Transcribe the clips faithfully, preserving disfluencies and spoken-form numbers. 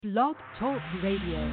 Blog Talk Radio.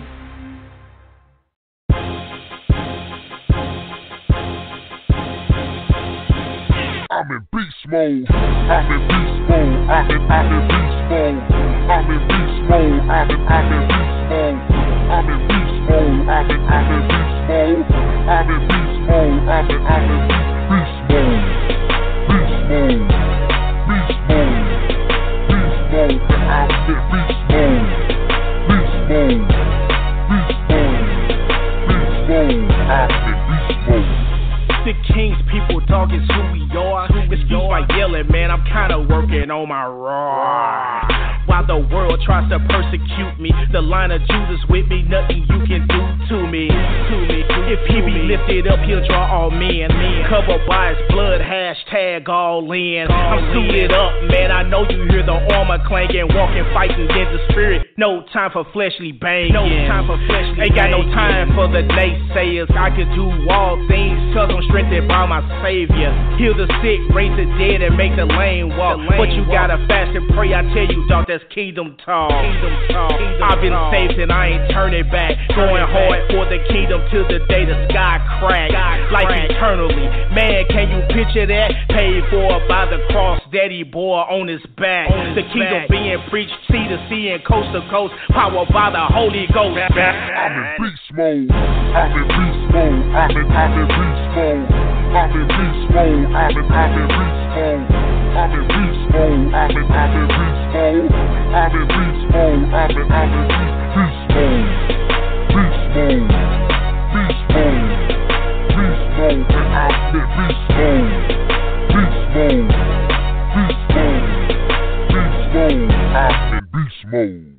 I'm in beast mode. I'm in beast mode. I'm in, I'm in beast mode. I'm in beast mode. I'm in, I'm in beast mode. I'm in beast mode. I'm in, I'm in beast mode. I'm in beast mode. I'm in, I'm in beast mode. Beast mode. Beast mode. Beast mode. I'm in beast mode. Beast mode. Beast mode. Beast mode. I'm in beast mode. The King's people, dog, is who we are. Excuse my yelling, man, I'm kinda working on my raw. While the world tries to persecute me, the line of Judas with me, nothing you can do to me. To me. If he be lifted up, he'll draw all men. Covered by his blood, hashtag all in. I'm suited up, man, I know you hear the armor clanking, walking, fighting against the spirit. No time for fleshly banging. No time for fleshly Ain't got no time for the naysayers. I can do all things, cause I'm strengthened by my Savior. Heal the sick, raise the dead, and make the lame walk. The lame but you walk. Gotta fast and pray, I tell you, dog, that's kingdom talk. Kingdom talk. Kingdom I've been talk. Saved and I ain't turning back. Going hard for the kingdom till the day the sky crack. Like eternally. Man, can you picture that? Paid for by the cross, daddy bore on his back. On his the kingdom back. Being preached sea to sea and coast to coast, powered by the Holy Ghost. I'm in beast mode. I'm in beast mode. I'm in, I'm in beast mode. I'm in beast mode. I'm in, I'm in beast mode. I'm in beast mode. I'm in, I'm in beast mode. I'm in beast mode. I'm in, I'm in beast mode. Beast mode. Beast mode. Beast mode. And I'm in beast mode. Beast mode. Beast mode. Beast mode. I'm in beast mode.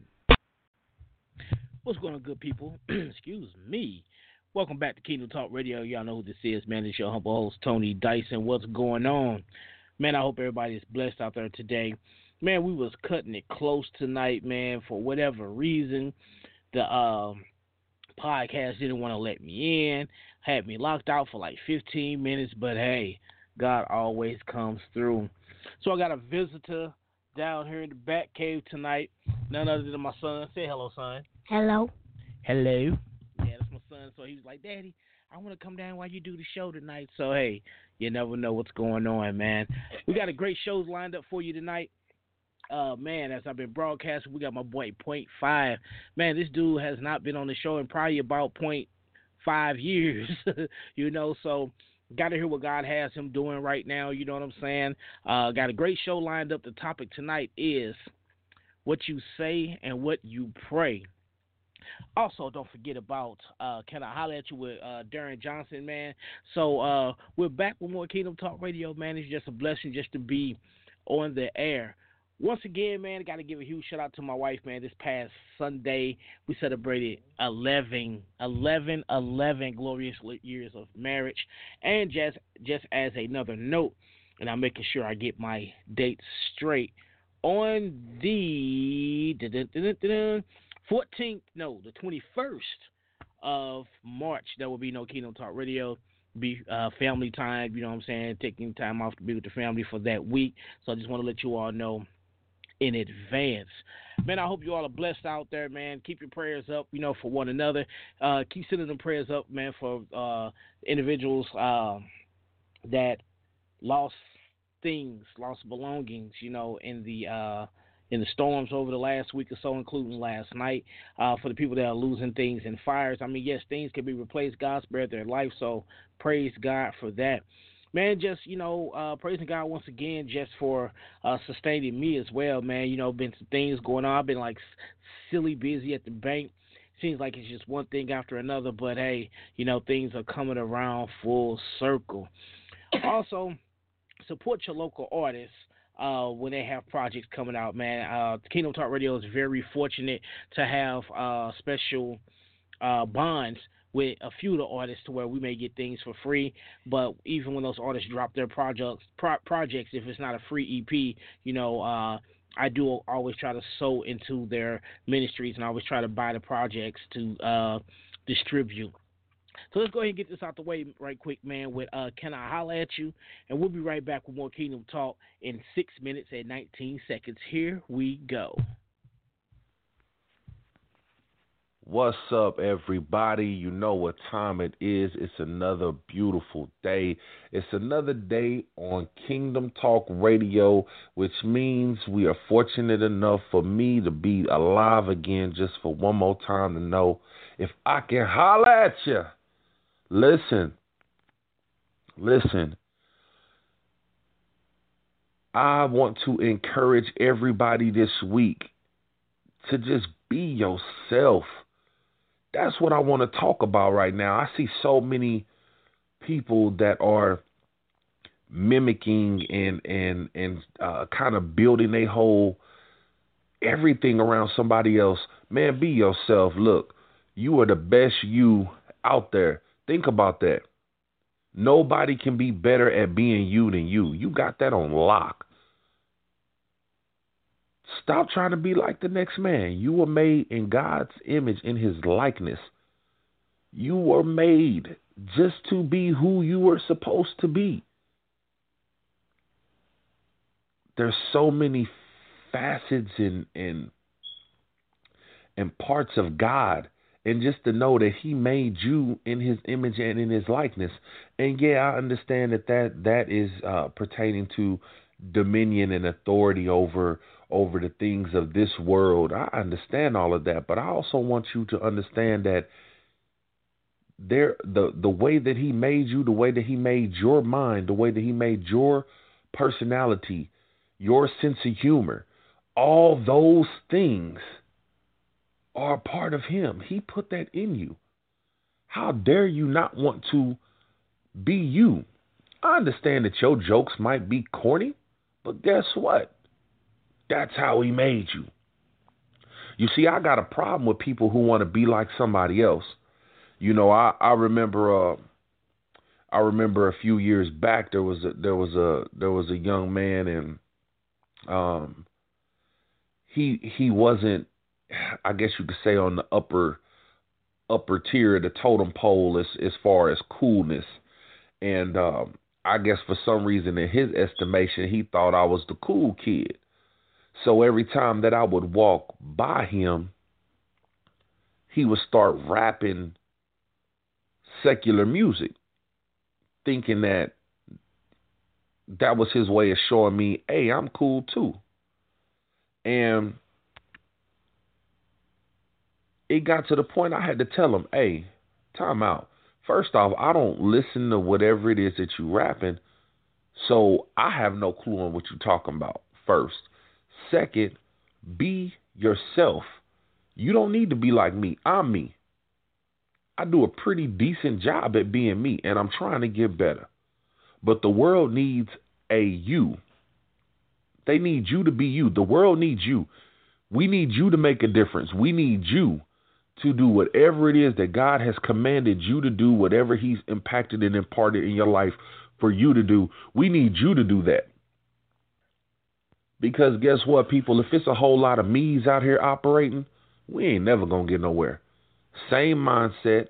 What's going on, good people? Excuse me. Welcome back to Kingdom Talk Radio. Y'all know who this is, man. It's your humble host, Tony Dyson. What's going on? Man, I hope everybody's blessed out there today. Man, we was cutting it close tonight, man, for whatever reason. The um, podcast didn't want to let me in. Had me locked out for like fifteen minutes, but hey, God always comes through. So I got a visitor down here in the back cave tonight. None other than my son. Say hello, son. Hello. Hello. Yeah, that's my son. So he was like, Daddy, I want to come down while you do the show tonight. So, hey, you never know what's going on, man. We got a great shows lined up for you tonight. Uh, man, as I've been broadcasting, we got my boy Point Five. Man, this dude has not been on the show in probably about Point Five years, you know, so got to hear what God has him doing right now, you know what I'm saying? Uh, got a great show lined up. The topic tonight is what you say and what you pray. Also, don't forget about uh, Can I Holler at You with uh, Darren Johnson, man. So uh, we're back with more Kingdom Talk Radio, man. It's just a blessing just to be on the air. Once again, man, I got to give a huge shout out to my wife, man. This past Sunday, we celebrated eleven, eleven, eleven glorious years of marriage. And just, just as another note, and I'm making sure I get my dates straight, on the fourteenth, no, the twenty-first of March, there will be no Kingdom Talk Radio. Be uh, family time, you know what I'm saying, taking time off to be with the family for that week. So I just want to let you all know in advance. Man, I hope you all are blessed out there, man. Keep your prayers up, you know, for one another. Uh, keep sending them prayers up, man, for uh, individuals uh, that lost things, lost belongings, you know, in the uh, in the storms over the last week or so, including last night. Uh, for the people that are losing things in fires, I mean, yes, things can be replaced. God spared their life, so praise God for that. Man, just, you know, uh, praising God once again just for uh, sustaining me as well, man. You know, been some things going on. I've been, like, silly busy at the bank. Seems like it's just one thing after another, but, hey, you know, things are coming around full circle. Also, support your local artists uh, when they have projects coming out, man. Uh, Kingdom Talk Radio is very fortunate to have uh, special uh, bonds with a few of the artists to where we may get things for free, but even when those artists drop their projects, pro- projects, if it's not a free E P, you know, uh, I do always try to sow into their ministries, and I always try to buy the projects to uh, distribute. So let's go ahead and get this out the way right quick, man, with uh, Can I Holler at You? And we'll be right back with more Kingdom Talk in six minutes and nineteen seconds. Here we go. What's up, everybody? You know what time it is. It's another beautiful day. It's another day on Kingdom Talk Radio, which means we are fortunate enough for me to be alive again just for one more time to know if I can holler at you. Listen, listen. I want to encourage everybody this week to just be yourself. That's what I want to talk about right now. I see so many people that are mimicking and and and uh, kind of building a whole everything around somebody else. Man, be yourself. Look, you are the best you out there. Think about that. Nobody can be better at being you than you. You got that on lock. Stop trying to be like the next man. You were made in God's image, in his likeness. You were made just to be who you were supposed to be. There's so many facets and and, and parts of God. And just to know that he made you in his image and in his likeness. And yeah, I understand that that, that is uh, pertaining to dominion and authority over over the things of this world. I understand all of that, but I also want you to understand that there the the way that he made you, the way that he made your mind, the way that he made your personality, your sense of humor, all those things are a part of him. He put that in you. How dare you not want to be you? I understand that your jokes might be corny, but guess what? That's how he made you. You see, I got a problem with people who want to be like somebody else. You know, I, I remember uh, I remember a few years back there was a, there was a there was a young man, and um he he wasn't, I guess you could say, on the upper upper tier of the totem pole as as far as coolness. And um, I guess for some reason in his estimation, he thought I was the cool kid. So every time that I would walk by him, he would start rapping secular music, thinking that that was his way of showing me, hey, I'm cool too. And it got to the point I had to tell him, hey, time out. First off, I don't listen to whatever it is that you rapping, so I have no clue on what you're talking about, first. Second, be yourself. You don't need to be like me. I'm me. I do a pretty decent job at being me, and I'm trying to get better. But the world needs a you. They need you to be you. The world needs you. We need you to make a difference. We need you to do whatever it is that God has commanded you to do, whatever he's impacted and imparted in your life for you to do. We need you to do that. Because guess what, people? If it's a whole lot of me's out here operating, we ain't never going to get nowhere. Same mindset,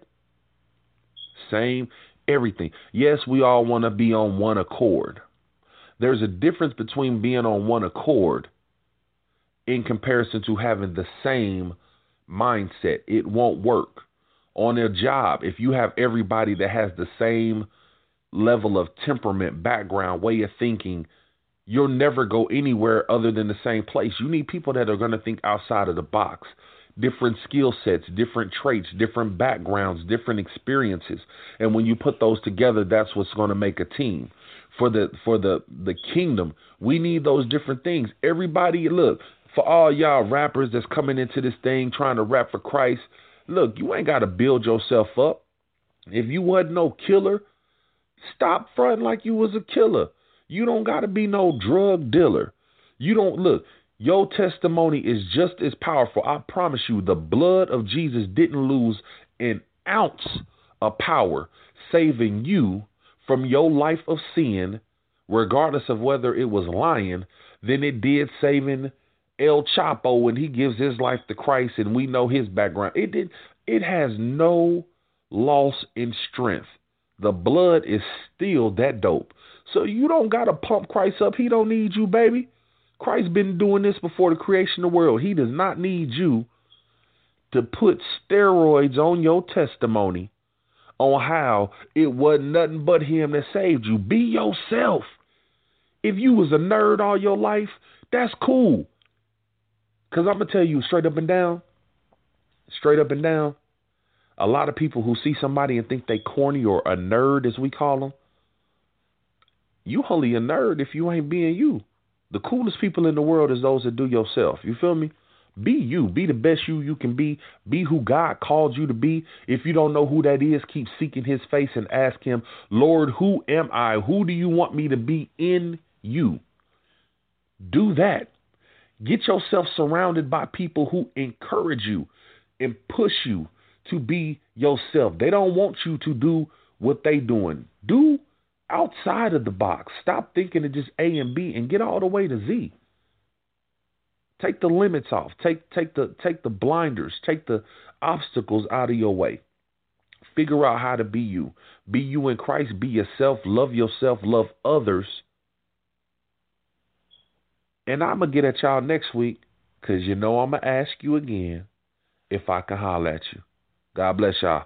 same everything. Yes, we all want to be on one accord. There's a difference between being on one accord in comparison to having the same mindset. It won't work. On a job, if you have everybody that has the same level of temperament, background, way of thinking, you'll never go anywhere other than the same place. You need people that are going to think outside of the box. Different skill sets, different traits, different backgrounds, different experiences. And when you put those together, that's what's going to make a team. For the for the, the kingdom, we need those different things. Everybody, look, for all y'all rappers that's coming into this thing trying to rap for Christ, look, you ain't got to build yourself up. If you wasn't no killer, stop fronting like you was a killer. You don't got to be no drug dealer. You don't, look, your testimony is just as powerful. I promise you, the blood of Jesus didn't lose an ounce of power saving you from your life of sin, regardless of whether it was lying, than it did saving El Chapo when he gives his life to Christ and we know his background. It did. It has no loss in strength. The blood is still that dope. So you don't got to pump Christ up. He don't need you, baby. Christ been doing this before the creation of the world. He does not need you to put steroids on your testimony on how it wasn't nothing but him that saved you. Be yourself. If you was a nerd all your life, that's cool. Because I'm going to tell you straight up and down, straight up and down, a lot of people who see somebody and think they corny or a nerd, as we call them, you only a nerd if you ain't being you. The coolest people in the world is those that do yourself. You feel me? Be you. Be the best you you can be. Be who God called you to be. If you don't know who that is, keep seeking his face and ask him, Lord, who am I? Who do you want me to be in you? Do that. Get yourself surrounded by people who encourage you and push you to be yourself. They don't want you to do what they doing. Do outside of the box. Stop thinking of just A and B and get all the way to Z. Take the limits off. Take take the take the blinders. Take the obstacles out of your way. Figure out how to be you. Be you in Christ. Be yourself. Love yourself. Love others. And I'm going to get at y'all next week because you know I'm going to ask you again if I can holler at you. God bless y'all.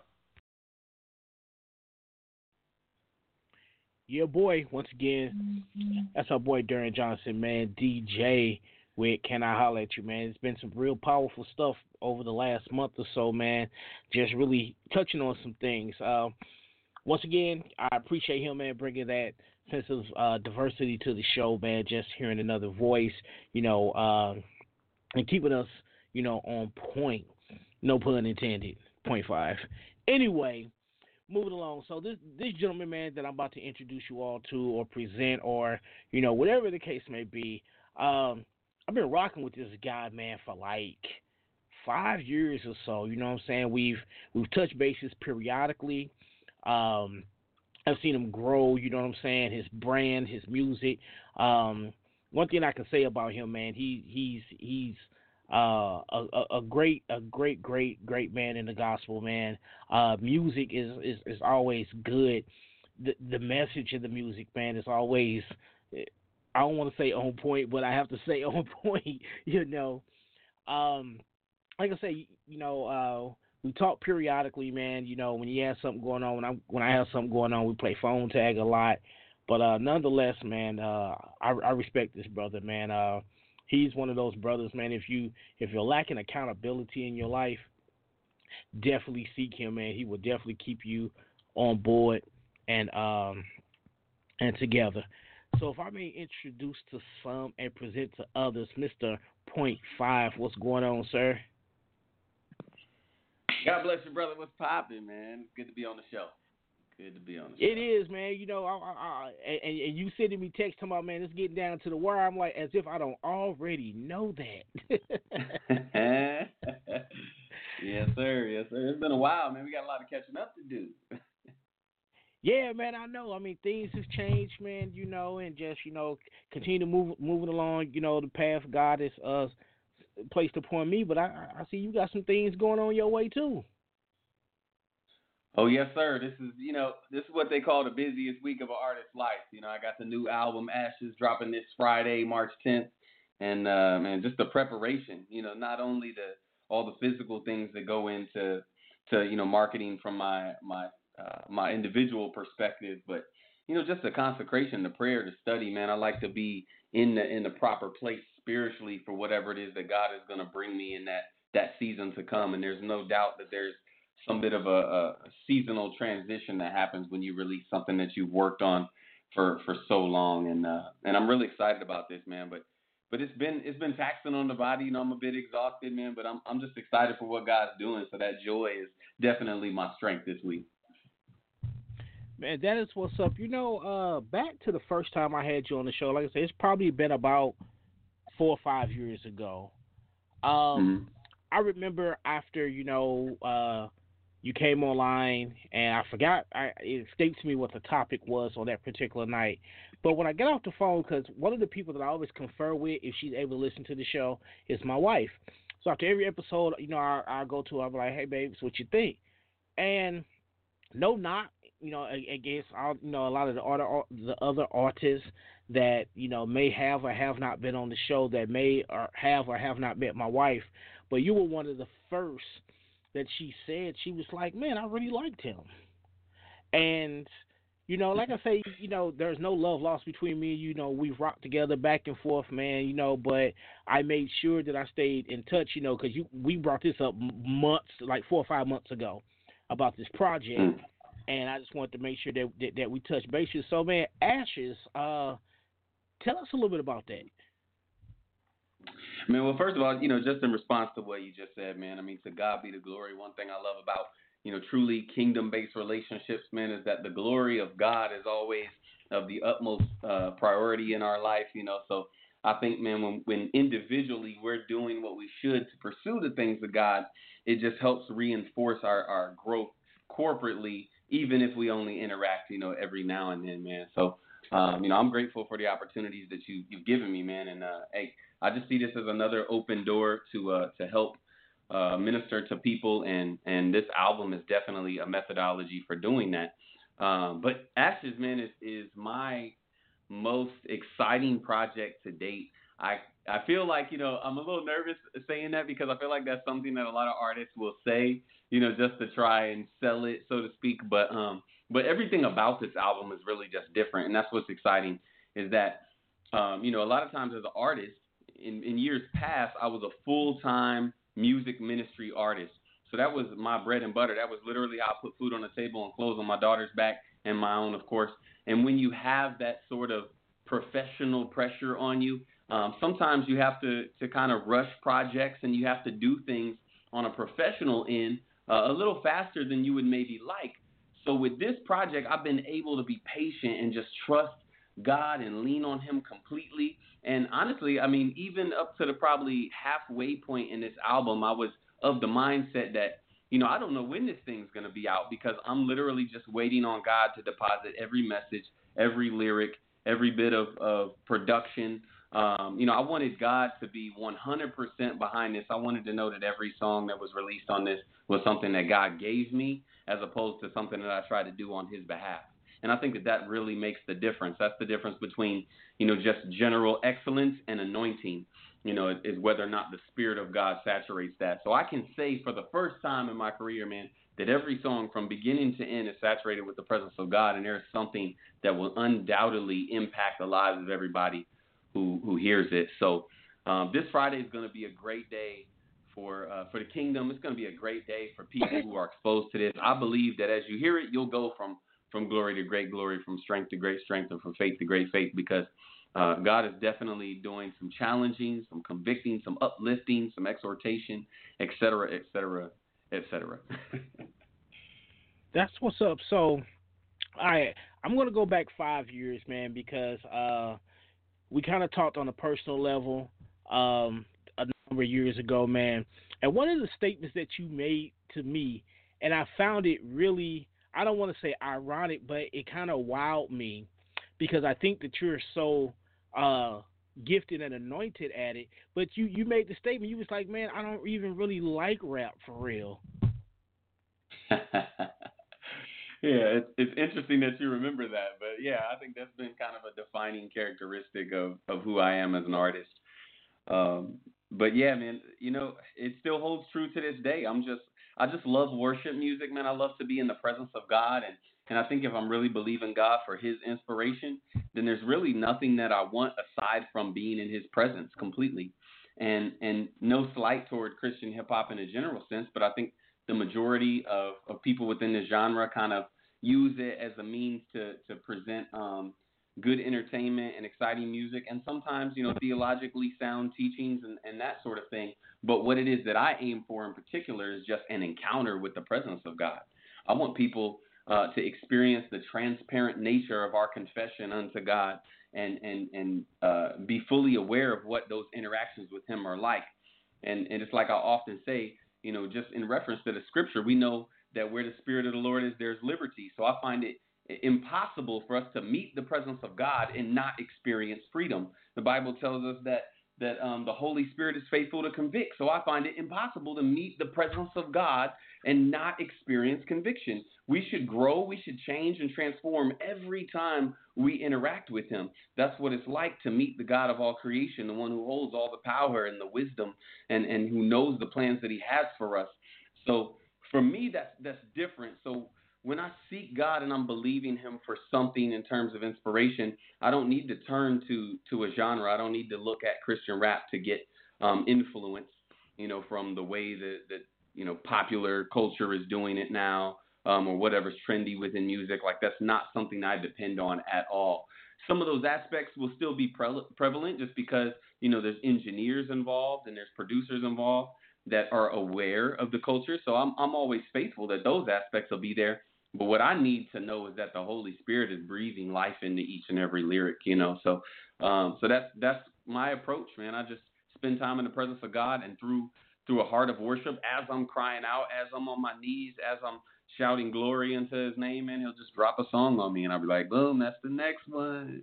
Yeah, boy, once again, that's our boy Darren Johnson, man, D J with Can I Holler at You, man. It's been some real powerful stuff over the last month or so, man, just really touching on some things. Uh, once again, I appreciate him, man, bringing that sense of uh, diversity to the show, man, just hearing another voice, you know, uh, and keeping us, you know, on point. No pun intended, point five. Anyway, moving along. So this this gentleman, man, that I'm about to introduce you all to or present or, you know, whatever the case may be, um, I've been rocking with this guy, man, for like five years or so. You know what I'm saying? We've we've touched bases periodically. Um, I've seen him grow, you know what I'm saying, his brand, his music. Um, one thing I can say about him, man, he he's he's uh, a, a great, a great, great, great man in the gospel, man. Uh, music is, is, is always good. The the message of the music, man, is always, I don't want to say on point, but I have to say on point, you know. Um, like I say, you know, uh, we talk periodically, man. You know, when he has something going on, when I when I have something going on, we play phone tag a lot. But uh, nonetheless, man, uh, I, I respect this brother, man. Uh, he's one of those brothers, man. If you if you're lacking accountability in your life, definitely seek him, man. He will definitely keep you on board and um and together. So if I may introduce to some and present to others, Mister Point Five, what's going on, sir? God bless you, brother. What's popping, man? Good to be on the show. Good to be on the show. It is, man. You know, I, I, I, and, and you sending me text talking about, man, it's getting down to the wire. I'm like, as if I don't already know that. Yes, sir. Yes, sir. It's been a while, man. We got a lot of catching up to do. Yeah, man, I know. I mean, things have changed, man, you know, and just, you know, continue to move moving along, you know, the path God has uh, placed upon me. But I, I see you got some things going on your way, too. Oh, yes, sir. This is, you know, this is what they call the busiest week of an artist's life. You know, I got the new album, Ashes, dropping this Friday, March tenth. And, uh, man, just the preparation, you know, not only the all the physical things that go into, to, you know, marketing from my, my, uh, my individual perspective, but, you know, just the consecration, the prayer, the study, man. I like to be in the, in the proper place spiritually for whatever it is that God is going to bring me in that, that season to come. And there's no doubt that there's some bit of a, a seasonal transition that happens when you release something that you've worked on for, for so long. And, uh, and I'm really excited about this, man, but, but it's been, it's been taxing on the body. You know, I'm a bit exhausted, man, but I'm, I'm just excited for what God's doing. So that joy is definitely my strength this week. Man, that is what's up. You know, uh, back to the first time I had you on the show, like I said, it's probably been about four or five years ago. Um, mm-hmm. I remember after, you know, uh, you came online, and I forgot, I, it escapes me what the topic was on that particular night. But when I got off the phone, because one of the people that I always confer with, if she's able to listen to the show, is my wife. So after every episode, you know, I, I go to her, I'm like, hey, babe, what you think? And no knock, you know, against all, you know, a lot of the other, the other artists that, you know, may have or have not been on the show, that may or have or have not met my wife. But you were one of the first that she said, she was like, man, I really liked him. And, you know, like I say, you know, there's no love lost between me and you. You know, we've rocked together back and forth, man, you know, but I made sure that I stayed in touch, you know, because you we brought this up months, like four or five months ago about this project. And I just wanted to make sure that that, that we touch bases. So, man, Ashes, uh, tell us a little bit about that. Man, well, first of all, you know, just in response to what you just said, man, I mean, to God be the glory. One thing I love about, you know, truly kingdom-based relationships, man, is that the glory of God is always of the utmost uh, priority in our life, you know. So I think, man, when, when individually we're doing what we should to pursue the things of God, it just helps reinforce our, our growth corporately, even if we only interact, you know, every now and then, man. So, um, you know, I'm grateful for the opportunities that you, you've given me, man. And, uh, hey, I just see this as another open door to uh, to help uh, minister to people, and, and this album is definitely a methodology for doing that. Um, but Ashes, man, is, is my most exciting project to date. I I feel like, you know, I'm a little nervous saying that because I feel like that's something that a lot of artists will say, you know, just to try and sell it, so to speak. But um, but everything about this album is really just different, and that's what's exciting is that, um, you know, a lot of times as an artist, in, in years past, I was a full-time music ministry artist. So that was my bread and butter. That was literally how I put food on the table and clothes on my daughter's back and my own, of course. And when you have that sort of professional pressure on you, um, sometimes you have to, to kind of rush projects, and you have to do things on a professional end uh, a little faster than you would maybe like. So with this project, I've been able to be patient and just trust God and lean on him completely. And honestly, I mean, even up to the probably halfway point in this album, I was of the mindset that, you know, I don't know when this thing's going to be out, because I'm literally just waiting on God to deposit every message, every lyric, every bit of, of production. Um, you know, I wanted God to be one hundred percent behind this. I wanted to know that every song that was released on this was something that God gave me, as opposed to something that I tried to do on his behalf. And I think that that really makes the difference. That's the difference between, you know, just general excellence and anointing, you know, is whether or not the Spirit of God saturates that. So I can say for the first time in my career, man, that every song from beginning to end is saturated with the presence of God, and there's something that will undoubtedly impact the lives of everybody who, who hears it. So um, this Friday is going to be a great day for uh, for the kingdom. It's going to be a great day for people who are exposed to this. I believe that as you hear it, you'll go from from glory to great glory, from strength to great strength, and from faith to great faith, because uh, God is definitely doing some challenging, some convicting, some uplifting, some exhortation, et cetera, et cetera, et cetera. That's what's up. So, all right, I'm going to go back five years, man, because uh, we kind of talked on a personal level um, a number of years ago, man. And one of the statements that you made to me, and I found it really, I don't want to say ironic, but it kind of wowed me, because I think that you're so uh, gifted and anointed at it. But you, you made the statement, you was like, man, I don't even really like rap for real. Yeah, it's, it's interesting that you remember that. But, yeah, I think that's been kind of a defining characteristic of, of who I am as an artist. Um, but, yeah, man, you know, it still holds true to this day. I'm just I just love worship music, man. I love to be in the presence of God. And, and I think if I'm really believing God for his inspiration, then there's really nothing that I want aside from being in his presence completely. And and no slight toward Christian hip-hop in a general sense, but I think the majority of, of people within this genre kind of use it as a means to, to present um, good entertainment and exciting music, and sometimes, you know, theologically sound teachings and, and that sort of thing. But what it is that I aim for in particular is just an encounter with the presence of God. I want people uh, to experience the transparent nature of our confession unto God, and and and uh, be fully aware of what those interactions with him are like. And and it's like I often say, you know, just in reference to the scripture, we know that where the Spirit of the Lord is, there's liberty. So I find it impossible for us to meet the presence of God and not experience freedom. The Bible tells us that that um, the Holy Spirit is faithful to convict. So I find it impossible to meet the presence of God and not experience conviction. We should grow, we should change and transform every time we interact with him. That's what it's like to meet the God of all creation, the one who holds all the power and the wisdom, and, and who knows the plans that he has for us. So that's that's different. So when I seek God and I'm believing Him for something in terms of inspiration, I don't need to turn to to a genre. I don't need to look at Christian rap to get um, influence, you know, from the way that, that you know popular culture is doing it now, um, or whatever's trendy within music. Like that's not something I depend on at all. Some of those aspects will still be pre- prevalent just because you know there's engineers involved and there's producers involved that are aware of the culture. So I'm I'm always faithful that those aspects will be there. But what I need to know is that the Holy Spirit is breathing life into each and every lyric, you know. So, um, so that's that's my approach, man. I just spend time in the presence of God, and through through a heart of worship, as I'm crying out, as I'm on my knees, as I'm shouting glory into His name, man, He'll just drop a song on me, and I'll be like, boom, that's the next one.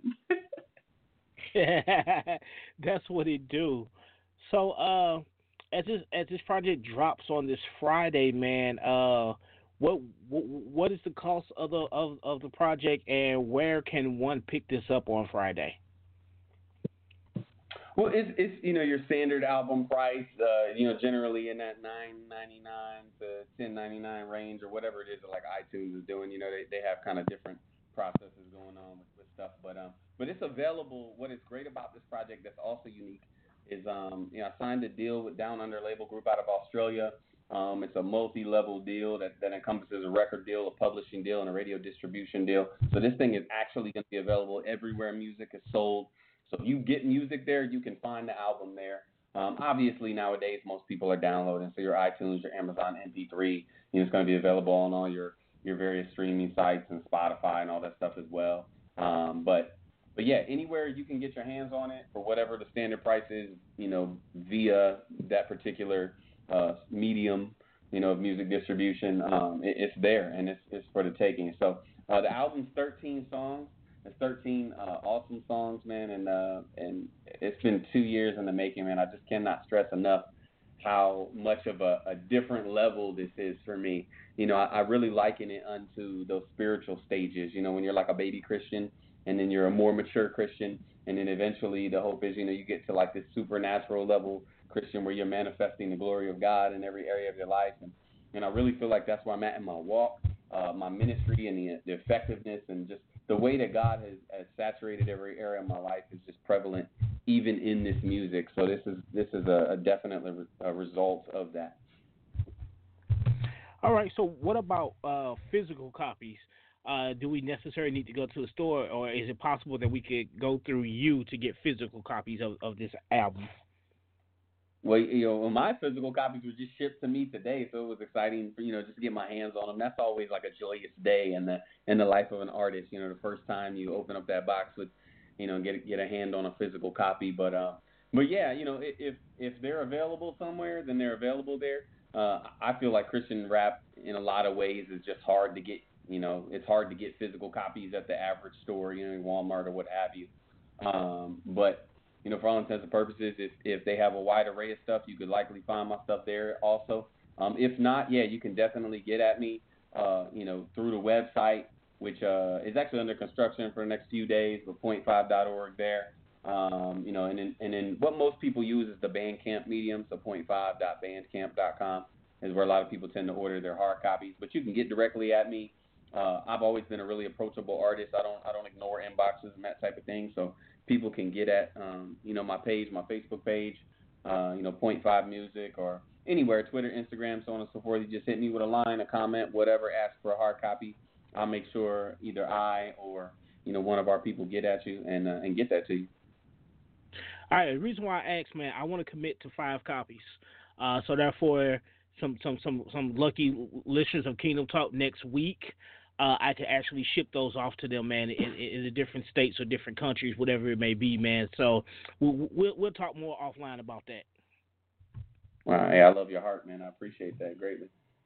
That's what it do. So, uh, as this as this project drops on this Friday, man, uh. What, what what is the cost of the of, of the project, and where can one pick this up on Friday? Well, it's it's you know your standard album price, uh, you know generally in that nine ninety nine to ten ninety nine range or whatever it is that like iTunes is doing. You know they, they have kind of different processes going on with, with stuff, but um but it's available. What is great about this project that's also unique is um you know I signed a deal with Down Under label group out of Australia. Um, it's a multi-level deal that, that encompasses a record deal, a publishing deal, and a radio distribution deal. So this thing is actually going to be available everywhere music is sold. So if you get music there, you can find the album there. Um, obviously, nowadays, most people are downloading. So your iTunes, your Amazon M P three, you know, it's going to be available on all your, your various streaming sites and Spotify and all that stuff as well. Um, but But yeah, anywhere you can get your hands on it for whatever the standard price is, you know, via that particular uh, medium, you know, of music distribution, um, it, it's there and it's it's for the taking. So uh, the album's thirteen songs. It's thirteen uh, awesome songs, man, and uh, and it's been two years in the making, man. I just cannot stress enough how much of a, a different level this is for me. You know, I, I really liken it unto those spiritual stages. You know, when you're like a baby Christian, and then you're a more mature Christian, and then eventually the hope is, you know, you get to like this supernatural level Christian where you're manifesting the glory of God in every area of your life. And, and I really feel like that's where I'm at in my walk, uh, my ministry, and the, the effectiveness and just the way that God has, has saturated every area of my life is just prevalent even in this music. So this is this is a, a definite a result of that. All right, so what about uh, physical copies? Uh, do we necessarily need to go to a store, or is it possible that we could go through you to get physical copies of, of this album? Well, you know, my physical copies were just shipped to me today, so it was exciting, for, you know, just to get my hands on them. That's always like a joyous day in the in the life of an artist. You know, the first time you open up that box with, you know, get get a hand on a physical copy. But uh, but yeah, you know, if if they're available somewhere, then they're available there. Uh, I feel like Christian rap in a lot of ways is just hard to get. You know, it's hard to get physical copies at the average store, you know, Walmart or what have you. Um, but, you know, for all intents and purposes, if, if they have a wide array of stuff, you could likely find my stuff there also. Um, if not, yeah, you can definitely get at me, uh, you know, through the website, which uh, is actually under construction for the next few days, with point five dot org there. Um, you know, and then, and then what most people use is the Bandcamp medium, so point five dot bandcamp dot com is where a lot of people tend to order their hard copies. But you can get directly at me. Uh, I've always been a really approachable artist. I don't I don't ignore inboxes and that type of thing. So people can get at um, you know, my page, my Facebook page, uh, you know, Point Five Music, or anywhere, Twitter, Instagram, so on and so forth. You just hit me with a line, a comment, whatever, ask for a hard copy. I'll make sure either I or, you know, one of our people get at you and uh, and get that to you. All right. The reason why I asked, man, I want to commit to five copies. Uh, so therefore, some some some some lucky listeners of Kingdom Talk next week, Uh, I could actually ship those off to them, man, in, in the different states or different countries, whatever it may be, man. So we'll we'll, we'll talk more offline about that. Wow, hey, I love your heart, man. I appreciate that greatly.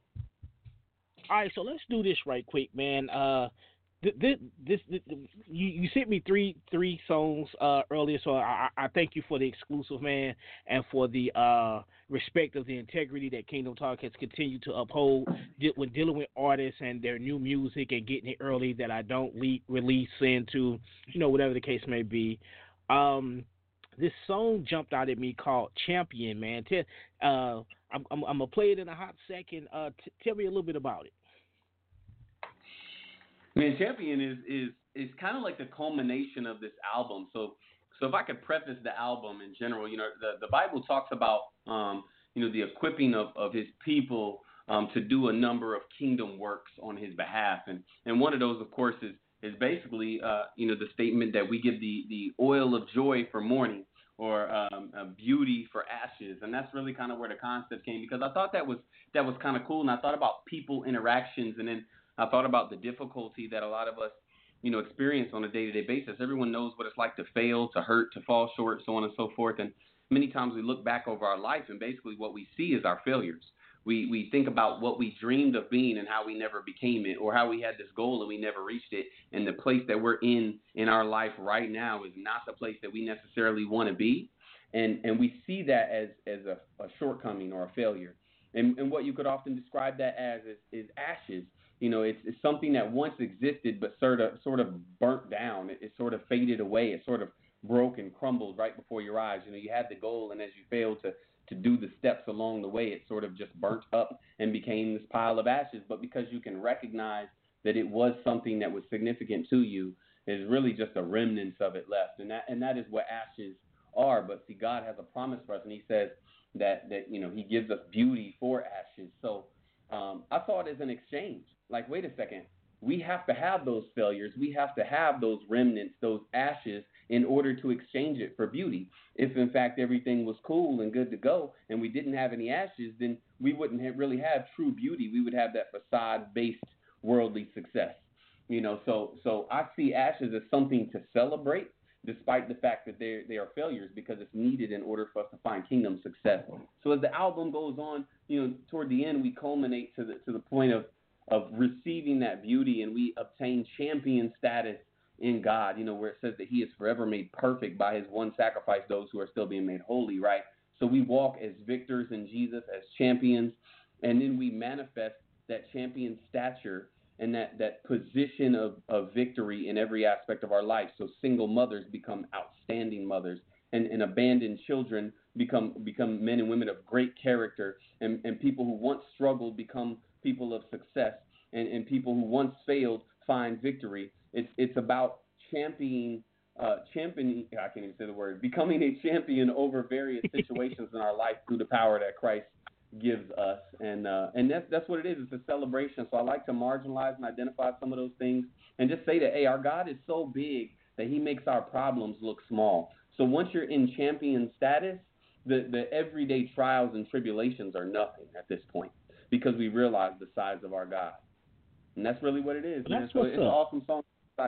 All right, so let's do this right quick, man. Uh, this, this, this, you, you sent me three three songs uh, earlier, so I, I thank you for the exclusive, man, and for the uh, respect of the integrity that Kingdom Talk has continued to uphold when dealing with artists and their new music and getting it early that I don't le- release into, you know, whatever the case may be. Um, this song jumped out at me called Champion, man. Uh, I'm, I'm, I'm gonna play it in a hot second. Uh, t- tell me a little bit about it. Man, Champion is is is kind of like the culmination of this album. So so if I could preface the album in general, you know, the, the Bible talks about um, you know, the equipping of, of his people um, to do a number of kingdom works on his behalf. And and one of those, of course, is is basically uh, you know, the statement that we give the, the oil of joy for mourning, or um, uh, beauty for ashes. And that's really kind of where the concept came, because I thought that was that was kind of cool. And I thought about people interactions, and then I thought about the difficulty that a lot of us, you know, experience on a day-to-day basis. Everyone knows what it's like to fail, to hurt, to fall short, so on and so forth. And many times we look back over our life, and basically what we see is our failures. We we think about what we dreamed of being and how we never became it, or how we had this goal and we never reached it. And the place that we're in in our life right now is not the place that we necessarily want to be. And and we see that as, as a, a shortcoming or a failure. And, and what you could often describe that as is, is ashes. You know, it's, it's something that once existed but sort of sort of burnt down. It, it sort of faded away. It sort of broke and crumbled right before your eyes. You know, you had the goal, and as you failed to, to do the steps along the way, it sort of just burnt up and became this pile of ashes. But because you can recognize that it was something that was significant to you, there's really just a remnants of it left. And that and that is what ashes are. But see, God has a promise for us, and he says that, that you know, he gives us beauty for ashes. So um, I saw it as an exchange. Like, wait a second, we have to have those failures. We have to have those remnants, those ashes, in order to exchange it for beauty. If, in fact, everything was cool and good to go and we didn't have any ashes, then we wouldn't have really have true beauty. We would have that facade-based worldly success. You know, so so I see ashes as something to celebrate, despite the fact that they they are failures, because it's needed in order for us to find kingdom success. So as the album goes on, you know, toward the end, we culminate to the to the point of of receiving that beauty, and we obtain champion status in God, you know, where it says that he is forever made perfect by his one sacrifice, those who are still being made holy, right? So we walk as victors in Jesus, as champions, and then we manifest that champion stature and that, that position of, of victory in every aspect of our life. So single mothers become outstanding mothers, and, and abandoned children become become men and women of great character, and, and people who once struggled become people of success, and, and people who once failed find victory. It's it's about championing, uh, championing, I can't even say the word, becoming a champion over various situations in our life through the power that Christ gives us. And uh, and that's, that's what it is. It's a celebration. So I like to marginalize and identify some of those things and just say that, hey, our God is so big that he makes our problems look small. So once you're in champion status, the, the everyday trials and tribulations are nothing at this point, because we realize the size of our God. And that's really what it is. That's so what's it's up. an awesome song.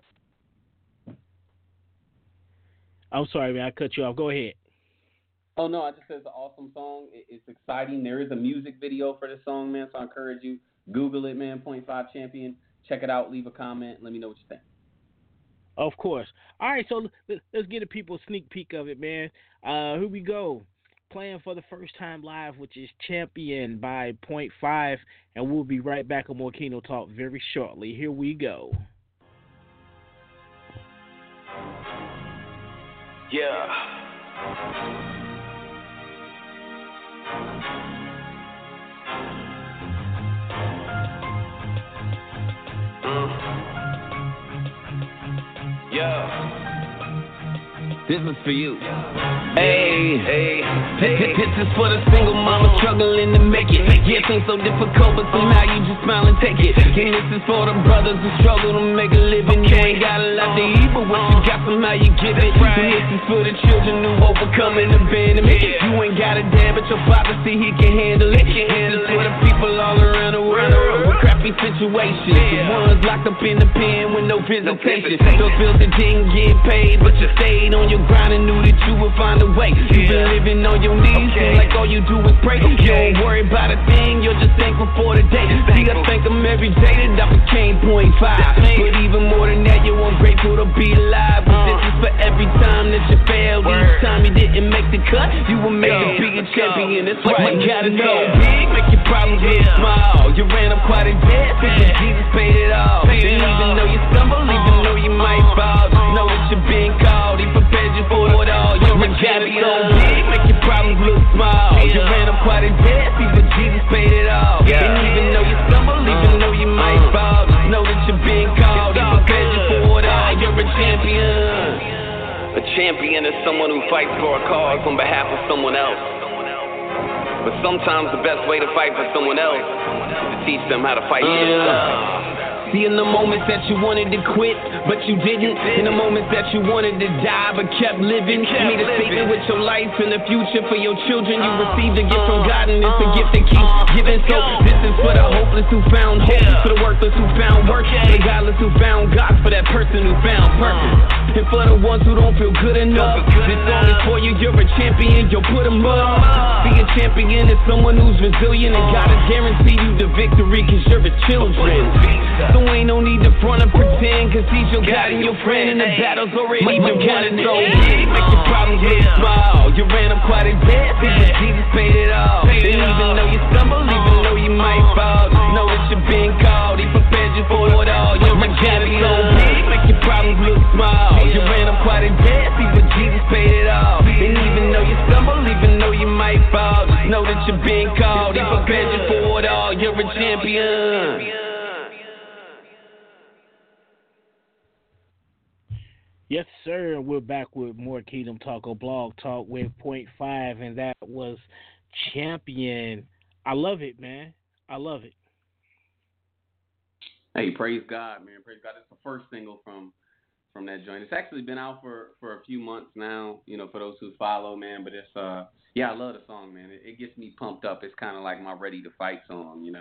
I'm sorry, man. I cut you off. Go ahead. Oh, no, I just said it's an awesome song. It, it's exciting. There is a music video for this song, man, so I encourage you. Google it, man, Point Five Champion. Check it out. Leave a comment. Let me know what you think. Of course. All right, so let's get a people sneak peek of it, man. Uh, here we go. Playing for the first time live, which is Champion by Point Five, and we'll be right back on more Kino Talk very shortly. Here we go. Yeah. Mm. Yeah. This is for you. Hey, hey, hey. This is for the single mama struggling to make it. Yeah, things so difficult, but somehow you just smile and take it. And this is for the brothers who struggle to make a living. You ain't got a lot to eat, but what you got, somehow you give it. And this is for the children who overcoming abandonment. You ain't got a dad, but your father see he can handle it. And this is for the people all around the world with crappy situations. The ones locked up in the pen with no visitation. Those bills that didn't get paid, but you stayed on your grind and knew that you would find a way. You've been living on your knees, okay. Like all you do is pray. Okay. You don't worry about a thing, you're just thankful for the day. See, I thank him every day that I became Point Five. But even more than that, you're grateful to be alive. But uh, this is for every time that you failed. Each time you didn't make the cut, you were made to be a champion. That's why you gotta go big, make your problems look small. You ran up quite a debt, because Jesus paid it all. And even though you stumble, even though you might fall, just know that you're being called. He prepared you for it all. You're a champion. So big, make your problems look small. You ran up quite a debt, even champion is someone who fights for a cause on behalf of someone else. But sometimes the best way to fight for someone else is to teach them how to fight for themselves. See, in the moments that you wanted to quit, but you didn't. In the moments that you wanted to die, but kept living. You made a statement with your life and the future for your children. You received a gift from God, and it's a gift that keeps giving. So this is for the hopeless who found hope, for the worthless who found work, for the godless who found God, for that person who found purpose, and for the ones who don't feel good enough. This song is for you. You're a champion. You'll put 'em up. See, a champion is someone who's resilient, and God has guaranteed you the victory, cause you're a children. So ain't no need to front and pretend, cause he's your God and your friend, and the battle's already been won. And so big, make your problems look small. You ran up quite a dance, because Jesus paid it all. And even though you stumble, even though you might fall, just know that you've been called. He prepared you for it all. You're a champion. So big, make your problems look small. You ran up quite a dance, even Jesus paid it all. And even though you stumble, even though you might fall, just know that you've been called. He prepared you for it all. You're a champion. Yes, sir. We're back with more Kingdom Talk or Blog Talk with Point Five, and that was Champion. I love it, man. I love it. Hey, praise God, man. Praise God. It's the first single from from that joint. It's actually been out for, for a few months now, you know, for those who follow, man. But it's, uh, yeah, I love the song, man. It, it gets me pumped up. It's kind of like my Ready to Fight song, you know.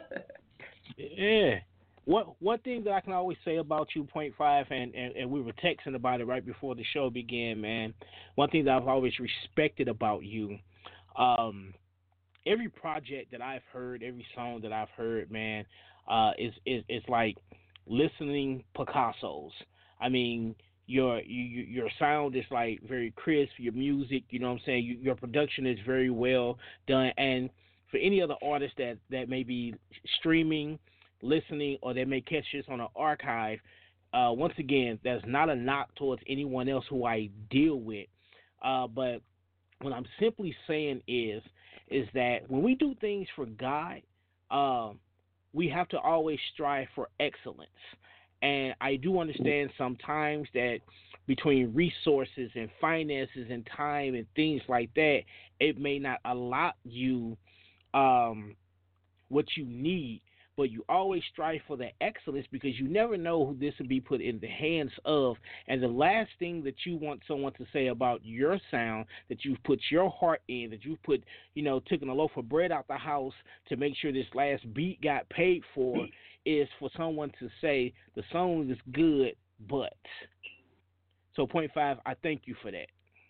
Yeah. What one thing that I can always say about you, Point Five, and, and, and we were texting about it right before the show began, man. One thing that I've always respected about you, um, every project that I've heard, every song that I've heard, man, uh, is is is like listening Picasso's. I mean, your you, your sound is like very crisp. Your music, you know what I'm saying. You, your production is very well done. And for any other artist that, that may be streaming, listening, or they may catch this on an archive, uh, once again, that's not a knock towards anyone else who I deal with. Uh, but what I'm simply saying is, is that when we do things for God, uh, we have to always strive for excellence. And I do understand sometimes that between resources and finances and time and things like that, it may not allow you um, what you need. But you always strive for the excellence, because you never know who this will be put in the hands of. And the last thing that you want someone to say about your sound, that you've put your heart in, that you've put, you know, taken a loaf of bread out the house to make sure this last beat got paid for, is for someone to say the song is good, but. So, Point Five, I thank you for that.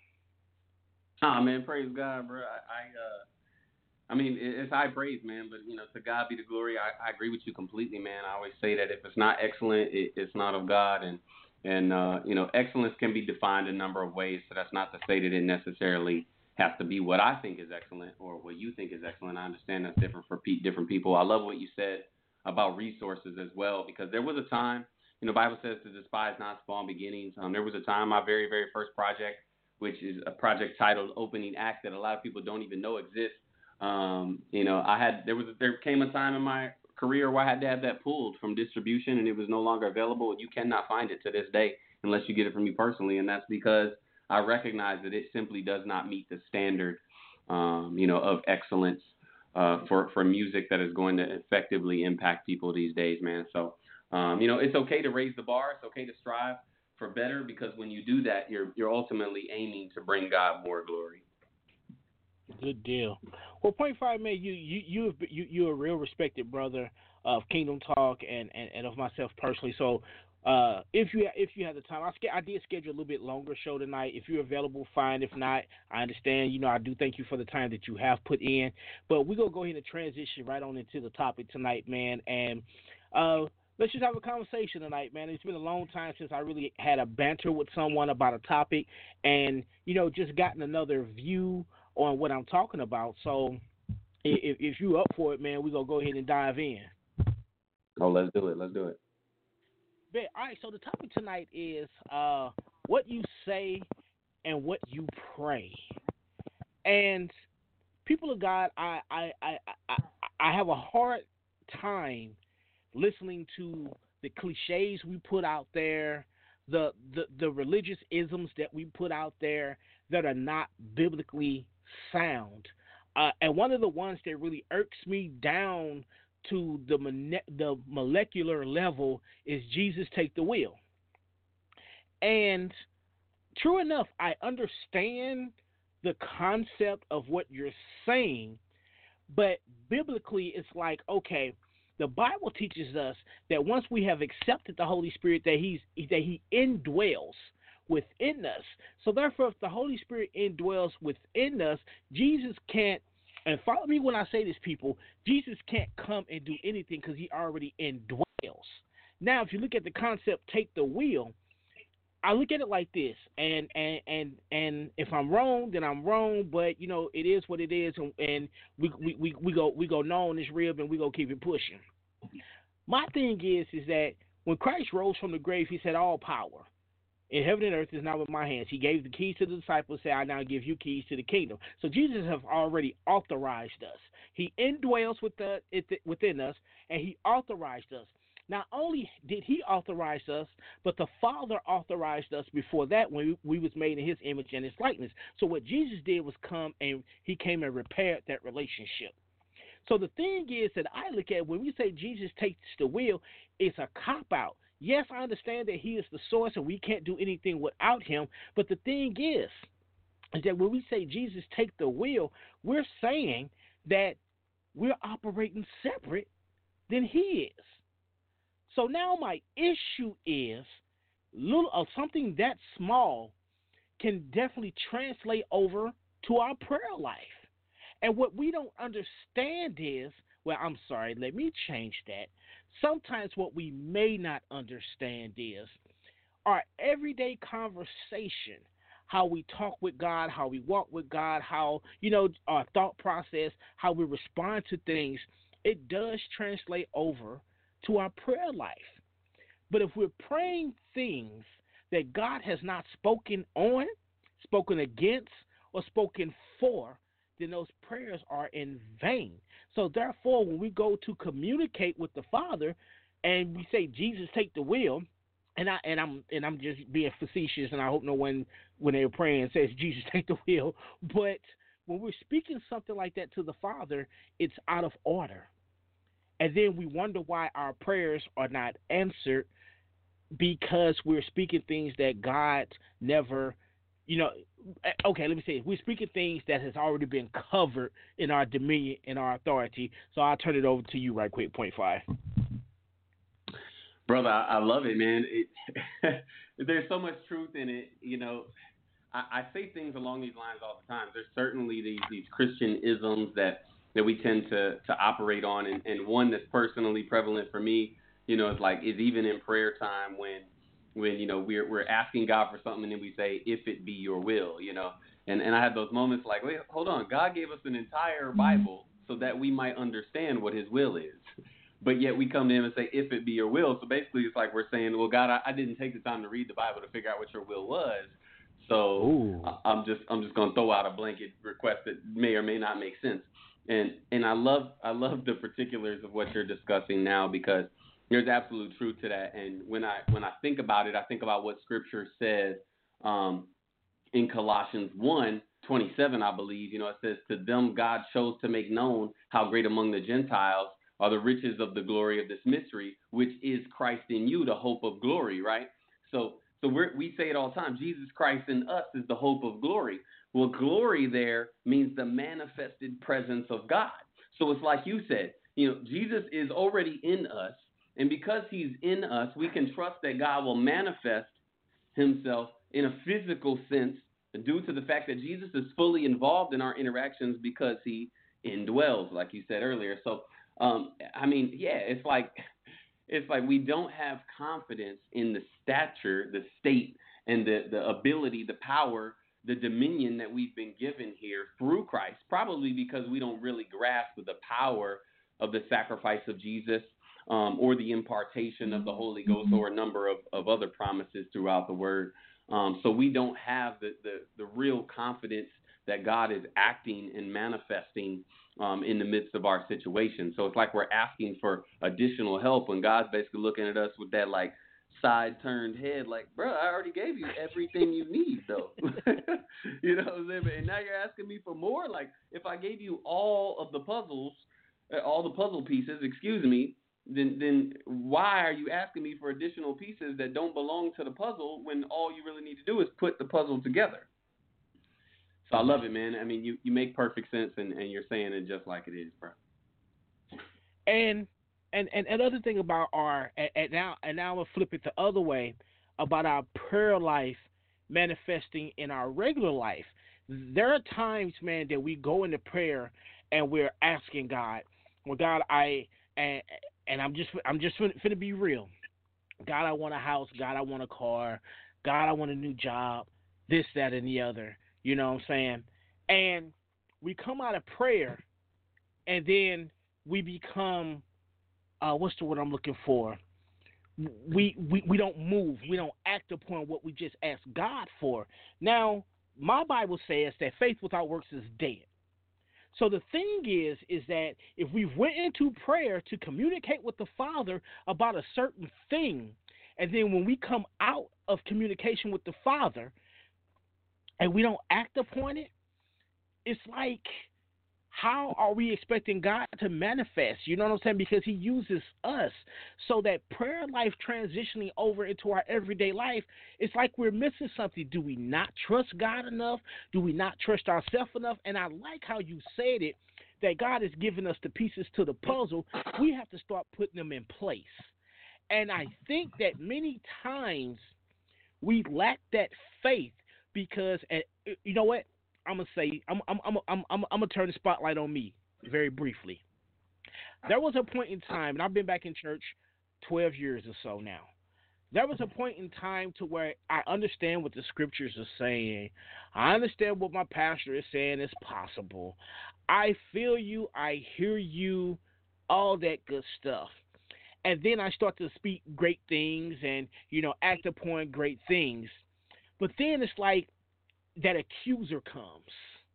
Ah, man, praise God, bro. I, I uh. I mean, it's high praise, man, but, you know, to God be the glory. I, I agree with you completely, man. I always say that if it's not excellent, it, it's not of God. And, and uh, you know, excellence can be defined a number of ways, so that's not to say that it necessarily has to be what I think is excellent or what you think is excellent. I understand that's different for pe- different people. I love what you said about resources as well, because there was a time, you know, the Bible says to despise not small beginnings. Um, there was a time, my very, very first project, which is a project titled Opening Act, that a lot of people don't even know exists. Um, you know, I had, there was, there came a time in my career where I had to have that pulled from distribution, and it was no longer available. You cannot find it to this day unless you get it from me personally. And that's because I recognize that it simply does not meet the standard, um, you know, of excellence, uh, for, for music that is going to effectively impact people these days, man. So, um, you know, it's okay to raise the bar. It's okay to strive for better, because when you do that, you're, you're ultimately aiming to bring God more glory. Good deal. Well, Point Five, man, you you you you you're a real respected brother of Kingdom Talk and, and, and of myself personally. So, uh, if you if you have the time, I I did schedule a little bit longer show tonight. If you're available, fine. If not, I understand. You know, I do thank you for the time that you have put in. But we're gonna go ahead and transition right on into the topic tonight, man. And uh, let's just have a conversation tonight, man. It's been a long time since I really had a banter with someone about a topic, and you know, just gotten another view on what I'm talking about. So if if you up for it, man, we're going to go ahead and dive in. Oh, let's do it. Let's do it. But, all right, so the topic tonight is uh, what you say and what you pray. And people of God, I, I, I, I, I have a hard time listening to the cliches we put out there, the, the, the religious isms that we put out there that are not biblically sound. Uh, and one of the ones that really irks me down to the mone- the molecular level is Jesus take the wheel. And true enough, I understand the concept of what you're saying, but biblically it's like, okay, the Bible teaches us that once we have accepted the Holy Spirit, that he's that he indwells within us. So therefore, if the Holy Spirit indwells within us, Jesus can't, and follow me when I say this, people, Jesus can't come and do anything because he already indwells. Now, if you look at the concept, take the wheel, I look at it like this, and and and, and if I'm wrong, then I'm wrong, but, you know, it is what it is, and, and we, we, we, we go we go gnaw on this rib, and we go keep it pushing. My thing is, is that when Christ rose from the grave, he said, all power in heaven and earth is now in my hands. He gave the keys to the disciples, said, I now give you keys to the kingdom. So Jesus has already authorized us. He indwells with the, within us, and he authorized us. Not only did he authorize us, but the Father authorized us before that when we, we was made in his image and his likeness. So what Jesus did was come and he came and repaired that relationship. So the thing is that I look at when we say Jesus takes the wheel, it's a cop-out. Yes, I understand that he is the source and we can't do anything without him, but the thing is, is that when we say Jesus take the wheel, we're saying that we're operating separate than he is. So now my issue is little of something that small can definitely translate over to our prayer life. And what we don't understand is, well, I'm sorry, let me change that. Sometimes what we may not understand is our everyday conversation, how we talk with God, how we walk with God, how, you know, our thought process, how we respond to things, it does translate over to our prayer life. But if we're praying things that God has not spoken on, spoken against, or spoken for, then those prayers are in vain. So therefore, when we go to communicate with the Father and we say, Jesus, take the wheel, and I and I'm and I'm just being facetious, and I hope no one when they're praying says, Jesus, take the wheel. But when we're speaking something like that to the Father, it's out of order. And then we wonder why our prayers are not answered because we're speaking things that God never, you know, okay, let me say it. We're speaking things that has already been covered in our dominion and our authority. So I'll turn it over to you right quick, point five. Brother, I, I love it, man. It, there's so much truth in it. You know, I, I say things along these lines all the time. There's certainly these, these Christian isms that that we tend to, to operate on. And, and one that's personally prevalent for me, you know, is like, is even in prayer time when, when, you know, we're, we're asking God for something and then we say, if it be your will, you know, and, and I had those moments like, wait, hold on. God gave us an entire Bible so that we might understand what his will is. But yet we come to him and say, if it be your will. So basically it's like we're saying, well, God, I, I didn't take the time to read the Bible to figure out what your will was. So Ooh. I'm just, I'm just going to throw out a blanket request that may or may not make sense. And and I love I love the particulars of what you're discussing now because there's absolute truth to that. And when I when I think about it, I think about what Scripture says um, in Colossians one twenty-seven, I believe. You know, it says, "To them God chose to make known how great among the Gentiles are the riches of the glory of this mystery, which is Christ in you, the hope of glory." Right. So so we we say it all the time. Jesus Christ in us is the hope of glory. Well, glory there means the manifested presence of God. So it's like you said, you know, Jesus is already in us. And because he's in us, we can trust that God will manifest himself in a physical sense due to the fact that Jesus is fully involved in our interactions because he indwells, like you said earlier. So, um, I mean, yeah, it's like it's like we don't have confidence in the stature, the state, and the, the ability, the power, the dominion that we've been given here through Christ, probably because we don't really grasp the power of the sacrifice of Jesus um, or the impartation of the Holy Ghost or a number of, of other promises throughout the word. Um, so we don't have the, the, the real confidence that God is acting and manifesting um, in the midst of our situation. So it's like we're asking for additional help when God's basically looking at us with that like side turned head like, bro, I already gave you everything you need, though. You know what I'm saying? And now you're asking me for more? Like, if I gave you all of the puzzles, uh, all the puzzle pieces, excuse me, then then why are you asking me for additional pieces that don't belong to the puzzle when all you really need to do is put the puzzle together? So I love it, man. I mean, you, you make perfect sense, and, and you're saying it just like it is, bro. And and and another thing about our and, and now and now I'm gonna flip it the other way about our prayer life manifesting in our regular life. There are times, man, that we go into prayer and we're asking God, well, God, I and and I'm just I'm just finna be real. God, I want a house. God, I want a car. God, I want a new job. This, that, and the other. You know what I'm saying? And we come out of prayer, and then we become, uh, what's the word I'm looking for? We, we we don't move. We don't act upon what we just asked God for. Now, my Bible says that faith without works is dead. So the thing is, is that if we went into prayer to communicate with the Father about a certain thing, and then when we come out of communication with the Father and we don't act upon it, it's like, how are we expecting God to manifest? You know what I'm saying? Because he uses us. So that prayer life transitioning over into our everyday life, it's like we're missing something. Do we not trust God enough? Do we not trust ourselves enough? And I like how you said it, that God has given us the pieces to the puzzle. We have to start putting them in place. And I think that many times we lack that faith because, and you know what? I'm gonna say I'm I'm I'm I'm I'm, I'm gonna turn the spotlight on me very briefly. There was a point in time, and I've been back in church twelve years or so now. There was a point in time to where I understand what the scriptures are saying. I understand what my pastor is saying is possible. I feel you. I hear you. All that good stuff. And then I start to speak great things and, you know, act upon great things. But then it's like, that accuser comes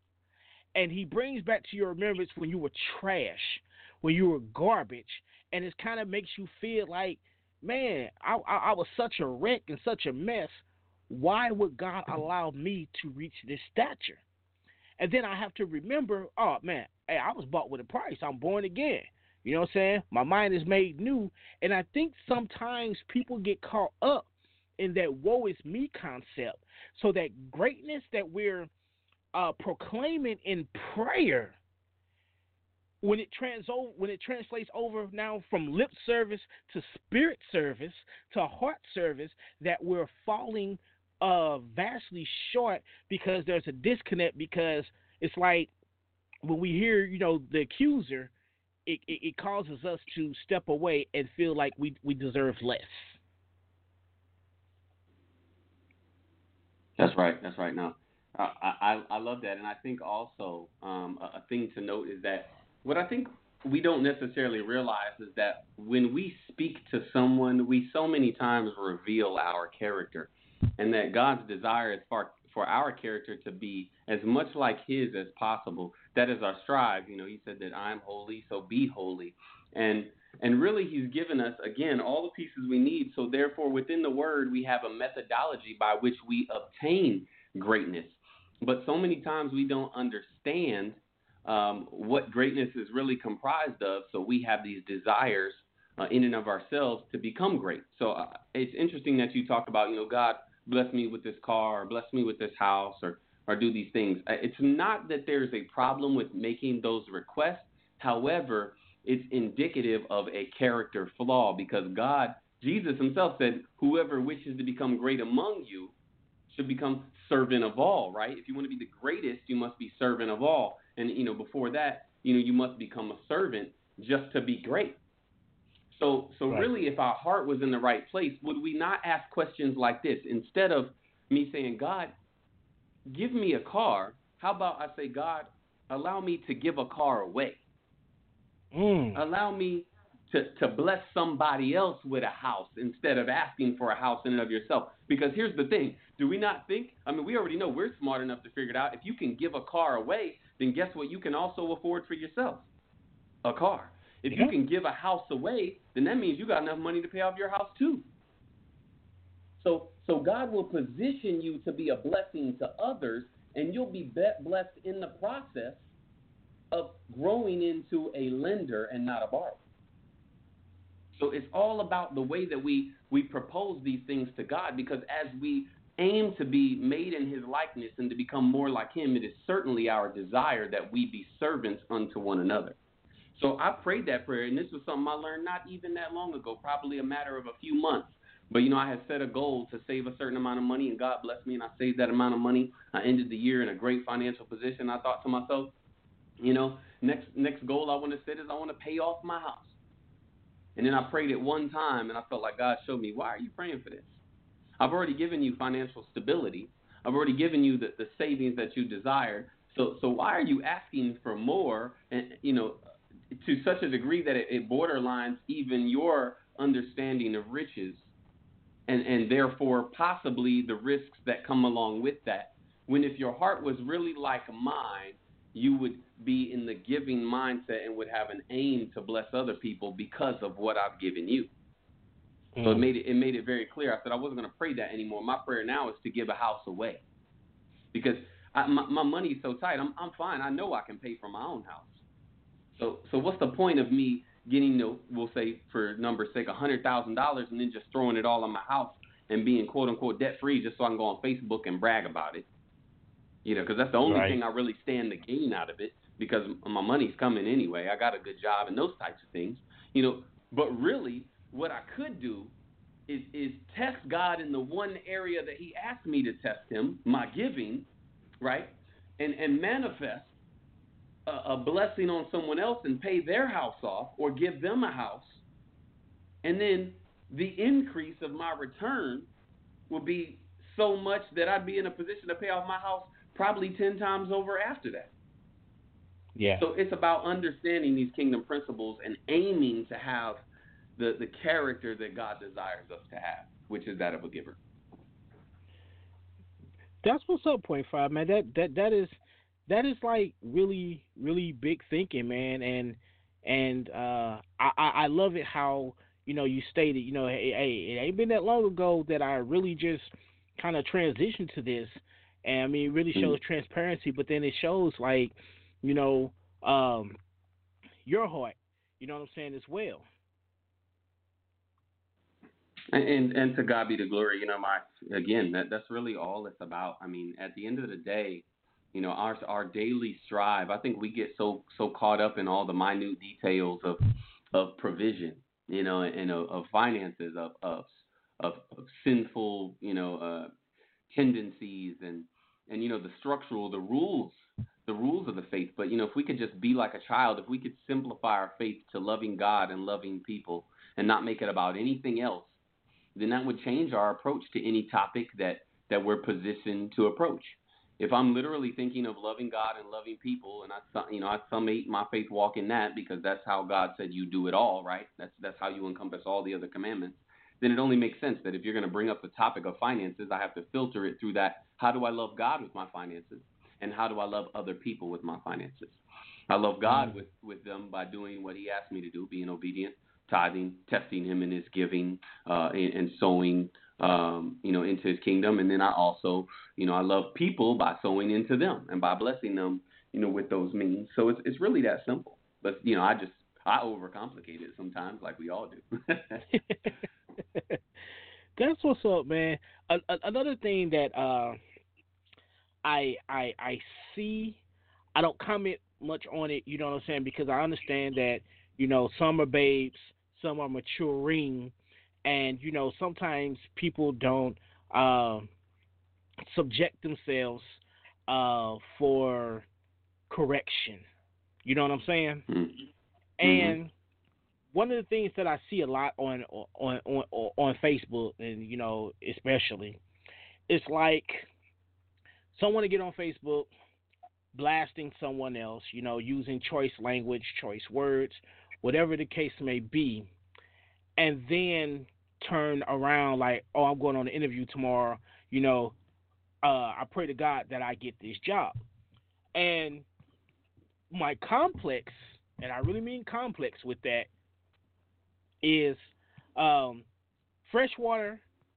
and he brings back to your remembrance when you were trash, when you were garbage, and it kind of makes you feel like, man, I, I, I was such a wreck and such a mess. Why would God allow me to reach this stature? And then I have to remember, oh, man, hey, I was bought with a price. I'm born again. You know what I'm saying? My mind is made new. And I think sometimes people get caught up in that woe is me concept. So that greatness that we're uh, proclaiming in prayer, when it trans when it translates over now from lip service to spirit service to heart service, that we're falling uh, vastly short because there's a disconnect. Because it's like when we hear, you know, the accuser, it, it, it causes us to step away and feel like we we deserve less. That's right. That's right. Now, I, I I love that, and I think also um, a, a thing to note is that what I think we don't necessarily realize is that when we speak to someone, we so many times reveal our character, and that God's desire is for for our character to be as much like His as possible. That is our strive. You know, He said that I'm holy, so be holy, and. And really, he's given us, again, all the pieces we need. So therefore, within the word, we have a methodology by which we obtain greatness. But so many times we don't understand um, what greatness is really comprised of. So we have these desires uh, in and of ourselves to become great. So uh, it's interesting that you talk about, you know, God bless me with this car, or bless me with this house, or, or do these things. It's not that there's a problem with making those requests. However, it's indicative of a character flaw, because God, Jesus himself said, whoever wishes to become great among you should become servant of all, right? If you want to be the greatest, you must be servant of all. And, you know, before that, you know, you must become a servant just to be great. So, so right. Really, if our heart was in the right place, would we not ask questions like this? Instead of me saying, God, give me a car, how about I say, God, allow me to give a car away? Mm. Allow me to, to bless somebody else with a house instead of asking for a house in and of yourself. Because here's the thing. Do we not think, I mean, we already know we're smart enough to figure it out. If you can give a car away, then guess what you can also afford for yourself? A car. If yeah. you can give a house away, then that means you got enough money to pay off your house too. So, so God will position you to be a blessing to others, and you'll be blessed in the process of growing into a lender and not a borrower. So it's all about the way that we, we propose these things to God, because as we aim to be made in his likeness and to become more like him, it is certainly our desire that we be servants unto one another. So I prayed that prayer, and this was something I learned not even that long ago, probably a matter of a few months. But, you know, I had set a goal to save a certain amount of money, and God blessed me, and I saved that amount of money. I ended the year in a great financial position. I thought to myself, you know, next next goal I want to set is I want to pay off my house. And then I prayed it one time, and I felt like God showed me, why are you praying for this? I've already given you financial stability. I've already given you the, the savings that you desired. So so why are you asking for more, and you know, to such a degree that it, it borderlines even your understanding of riches, and, and therefore possibly the risks that come along with that? When if your heart was really like mine, you would be in the giving mindset and would have an aim to bless other people because of what I've given you. Mm. So it made it, it made it very clear. I said I wasn't going to pray that anymore. My prayer now is to give a house away, because I, my, my money's so tight. I'm I'm fine. I know I can pay for my own house. So so what's the point of me getting, you know, we'll say for number's sake, one hundred thousand dollars and then just throwing it all on my house and being quote unquote debt free just so I can go on Facebook and brag about it? You know, because that's the only right. thing I really stand to gain out of it, because my money's coming anyway. I got a good job and those types of things, you know. But really, what I could do is is test God in the one area that he asked me to test him, my giving, right, and, and manifest a, a blessing on someone else and pay their house off or give them a house. And then the increase of my return will be so much that I'd be in a position to pay off my house probably ten times over after that. Yeah. So it's about understanding these kingdom principles and aiming to have the, the character that God desires us to have, which is that of a giver. That's what's up, Point Five, man. That that that is that is like really really big thinking, man. And and uh, I I love it how, you know, you stated, you know, hey, hey, it ain't been that long ago that I really just kind of transitioned to this. And I mean, it really shows transparency, but then it shows, like, you know, um, your heart, you know what I'm saying, as well. And, and and to God be the glory, you know, my again, that, that's really all it's about. I mean, at the end of the day, you know, our our daily strive, I think we get so so caught up in all the minute details of of provision, you know, and of, of finances, of, of of of sinful, you know, uh, tendencies and and you know the structural, the rules, the rules of the faith. But you know, if we could just be like a child, if we could simplify our faith to loving God and loving people, and not make it about anything else, then that would change our approach to any topic that that we're positioned to approach. If I'm literally thinking of loving God and loving people, and I you know I summate my faith walk in that, because that's how God said you do it all, right? That's that's how you encompass all the other commandments. Then it only makes sense that if you're going to bring up the topic of finances, I have to filter it through that. How do I love God with my finances? And how do I love other people with my finances? I love God with, with them by doing what he asked me to do, being obedient, tithing, testing him in his giving, uh, and, and sowing, um, you know, into his kingdom. And then I also, you know, I love people by sowing into them and by blessing them, you know, with those means. So it's it's really that simple. But, you know, I just, I overcomplicate it sometimes, like we all do. That's what's up, man. A, a, another thing that uh, I I I see, I don't comment much on it, you know what I'm saying, because I understand that, you know, some are babes, some are maturing, and, you know, sometimes people don't uh, subject themselves uh, for correction. You know what I'm saying? Mm-hmm. And one of the things that I see a lot on on on on Facebook, and you know, especially, it's like someone to get on Facebook blasting someone else, you know, using choice language, choice words, whatever the case may be, and then turn around like, oh, I'm going on an interview tomorrow, you know, uh, I pray to God that I get this job. And my complex, and I really mean complex with that, is um, fresh water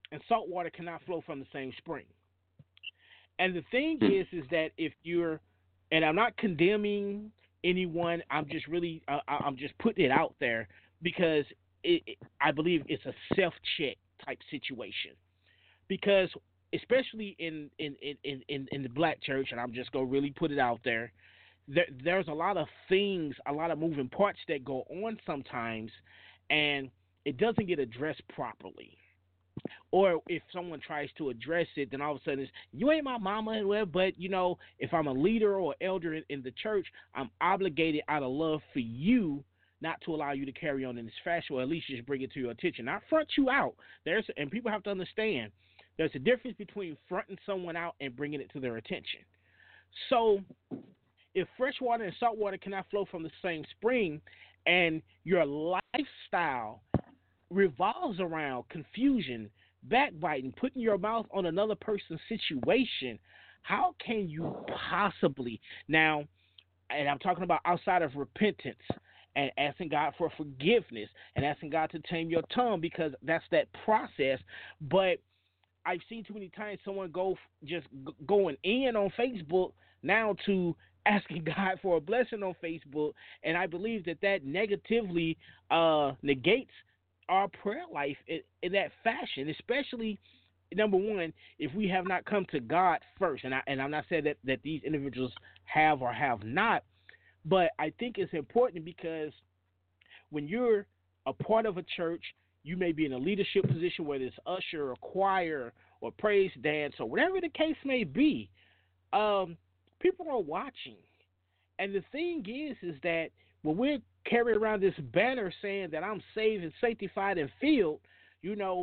and salt water cannot flow from the same spring. And the thing is, is that if you're, and I'm not condemning anyone, I'm just really, uh, I'm just putting it out there because it, it, I believe it's a self-check type situation. Because especially in in, in, in, in the black church, and I'm just going to really put it out there, there, there's a lot of things, a lot of moving parts that go on sometimes, and it doesn't get addressed properly. Or if someone tries to address it, then all of a sudden it's, you ain't my mama, but, you know, if I'm a leader or elder in, in the church, I'm obligated out of love for you not to allow you to carry on in this fashion, or at least just bring it to your attention. Not front you out. There's And people have to understand there's a difference between fronting someone out and bringing it to their attention. So if fresh water and salt water cannot flow from the same spring, and your lifestyle revolves around confusion, backbiting, putting your mouth on another person's situation, how can you possibly now, and I'm talking about outside of repentance and asking God for forgiveness and asking God to tame your tongue, because that's that process. But I've seen too many times someone go just g- going in on Facebook now to asking God for a blessing on Facebook, and I believe that that negatively uh, negates our prayer life in, in that fashion, especially, number one, if we have not come to God first. And, I, and I'm not saying that, that these individuals have or have not, but I think it's important because when you're a part of a church, you may be in a leadership position, whether it's usher or choir or praise dance or whatever the case may be. Um, people are watching. And the thing is, is that when we're carrying around this banner saying that I'm saved and sanctified and filled, you know,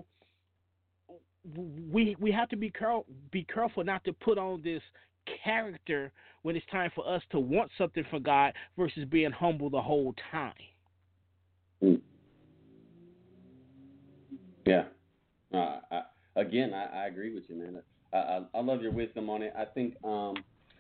we we have to be careful, be careful not to put on this character when it's time for us to want something from God versus being humble the whole time. Mm. Yeah. Uh, I, again, I, I agree with you, man. I, I, I love your wisdom on it. I think, um,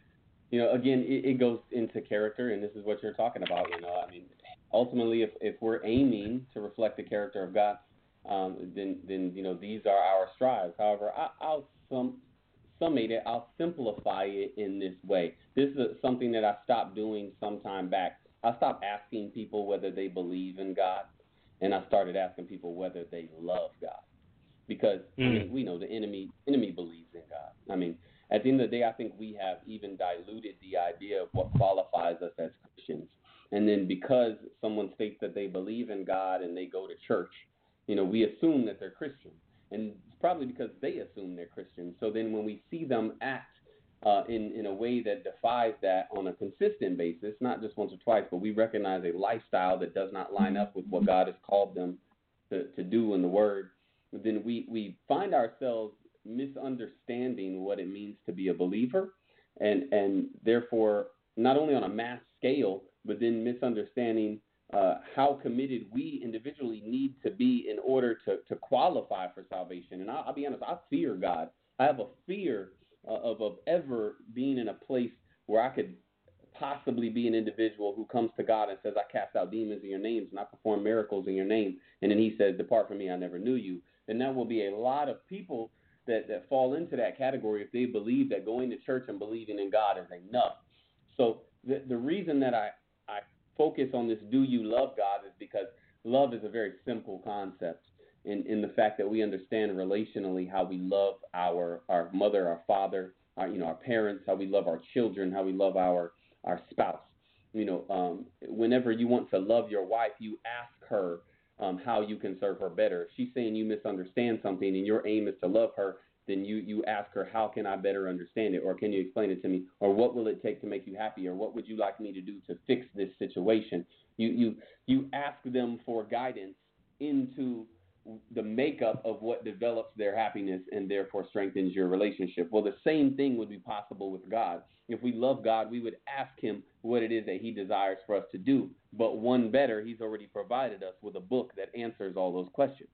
you know, again, it, it goes into character, and this is what you're talking about. You know, I mean, ultimately, if, if we're aiming to reflect the character of God, um, then then you know these are our strives. However, I, I'll sum summate it. I'll simplify it in this way. This is something that I stopped doing some time back. I stopped asking people whether they believe in God, and I started asking people whether they love God, because mm. I mean, we know the enemy enemy believes in God. I mean, at the end of the day, I think we have even diluted the idea of what qualifies us as Christians. And then because someone states that they believe in God and they go to church, you know, we assume that they're Christian. And it's probably because they assume they're Christian. So then when we see them act uh, in, in a way that defies that on a consistent basis, not just once or twice, but we recognize a lifestyle that does not line up with what God has called them to, to do in the Word, then we, we find ourselves misunderstanding what it means to be a believer, and and therefore not only on a mass scale, but then misunderstanding uh, how committed we individually need to be in order to, to qualify for salvation. And I'll, I'll be honest, I fear God. I have a fear uh, of, of ever being in a place where I could possibly be an individual who comes to God and says, I cast out demons in your names and I perform miracles in your name. And then he says, depart from me, I never knew you. And that will be a lot of people that, that fall into that category if they believe that going to church and believing in God is enough. So the, the reason that I, I focus on this do you love God is because love is a very simple concept in, in the fact that we understand relationally how we love our, our mother, our father, our, you know, our parents, how we love our children, how we love our, our spouse. You know, um, whenever you want to love your wife, you ask her Um, how you can serve her better. If she's saying you misunderstand something and your aim is to love her, then you, you ask her, how can I better understand it? Or can you explain it to me? Or what will it take to make you happy? Or what would you like me to do to fix this situation? You you you ask them for guidance into the makeup of what develops their happiness and therefore strengthens your relationship. Well, the same thing would be possible with God. If we love God, we would ask him what it is that he desires for us to do. But one better, he's already provided us with a book that answers all those questions.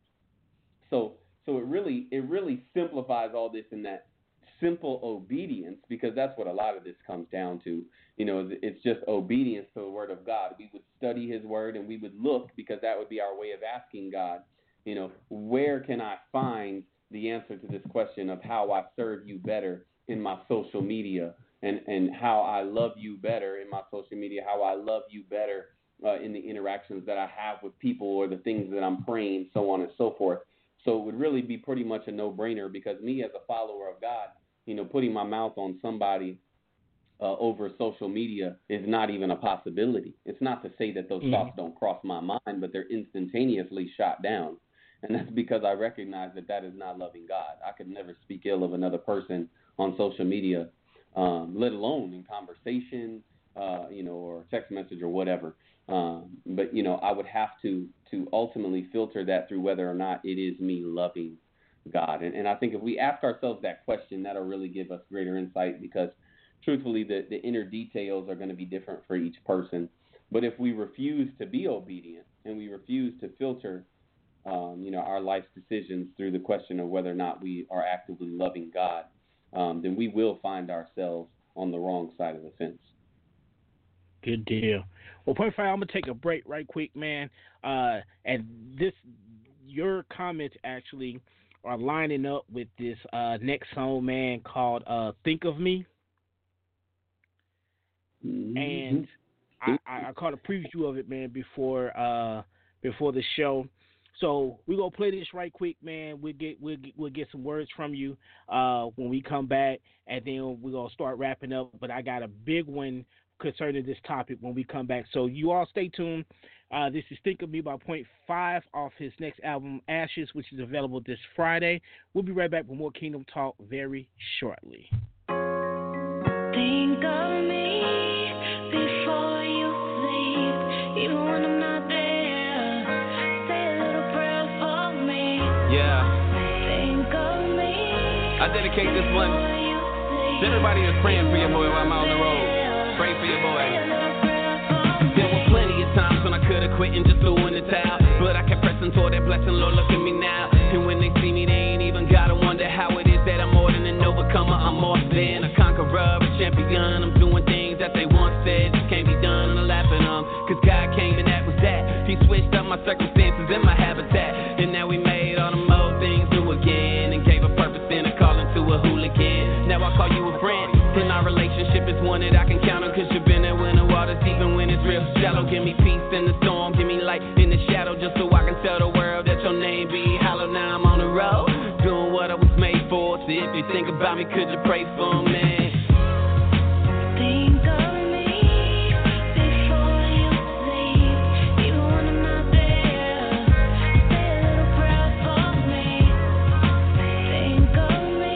So so it really it really simplifies all this in that simple obedience, because that's what a lot of this comes down to. You know, it's just obedience to the word of God. We would study his word and we would look, because that would be our way of asking God, you know, where can I find the answer to this question of how I serve you better in my social media, and, and how I love you better in my social media, how I love you better uh, in the interactions that I have with people or the things that I'm praying, so on and so forth. So it would really be pretty much a no-brainer, because me as a follower of God, you know, putting my mouth on somebody uh, over social media is not even a possibility. It's not to say that those mm-hmm. thoughts don't cross my mind, but they're instantaneously shot down. And that's because I recognize that that is not loving God. I could never speak ill of another person on social media, um, let alone in conversation, uh, you know, or text message or whatever. Um, but, you know, I would have to to ultimately filter that through whether or not it is me loving God. And, and I think if we ask ourselves that question, that'll really give us greater insight, because truthfully, the, the inner details are going to be different for each person. But if we refuse to be obedient and we refuse to filter, um, you know, our life's decisions through the question of whether or not we are actively loving God, um, then we will find ourselves on the wrong side of the fence. Good deal. Well, Point Five, I'm gonna take a break right quick, man. Uh, and this, your comments actually are lining up with this uh, next song, man, called uh, "Think of Me." Mm-hmm. And I, I, I caught a preview of it, man, before uh, before the show. So we're gonna play this right quick, man. We'll get we'll get, we'll get some words from you uh, when we come back, and then we're gonna start wrapping up. But I got a big one concerning this topic when we come back. So you all stay tuned. Uh, this is Think of Me by Point Five off his next album, Ashes, which is available this Friday. We'll be right back with more Kingdom Talk very shortly. Think of me before you sleep, even when I'm not there. Say a little prayer for me. Yeah. Think of me. I dedicate this one to everybody that's praying for your boy while I'm on the road. Pray for your boy. There were plenty of times when I could have quit and just threw in the towel, but I kept pressing toward that blessing. Lord, look at me now. And when they see me, they ain't even gotta wonder how it is that I'm more than an overcomer. I'm more than a conqueror, a champion. I'm doing things that they once said just can't be done, and I'm laughing on. Cause God came and that was that. He switched up my circumstances and my habitat, and now we made all them old things new again, and gave a purpose and a calling to a hooligan. Now I call you a friend, and our relationship is one that I can count on, cause you've been there when the water's deep and when it's real shallow. Give me peace in the storm, give me light in the shadow, just so I can tell the world that your name be hallowed. Now I'm on the road, doing what I was made for. So if you think about me, could you pray for me? Think of me before you sleep, even when I'm not there. Say a little prayer for me. Think of me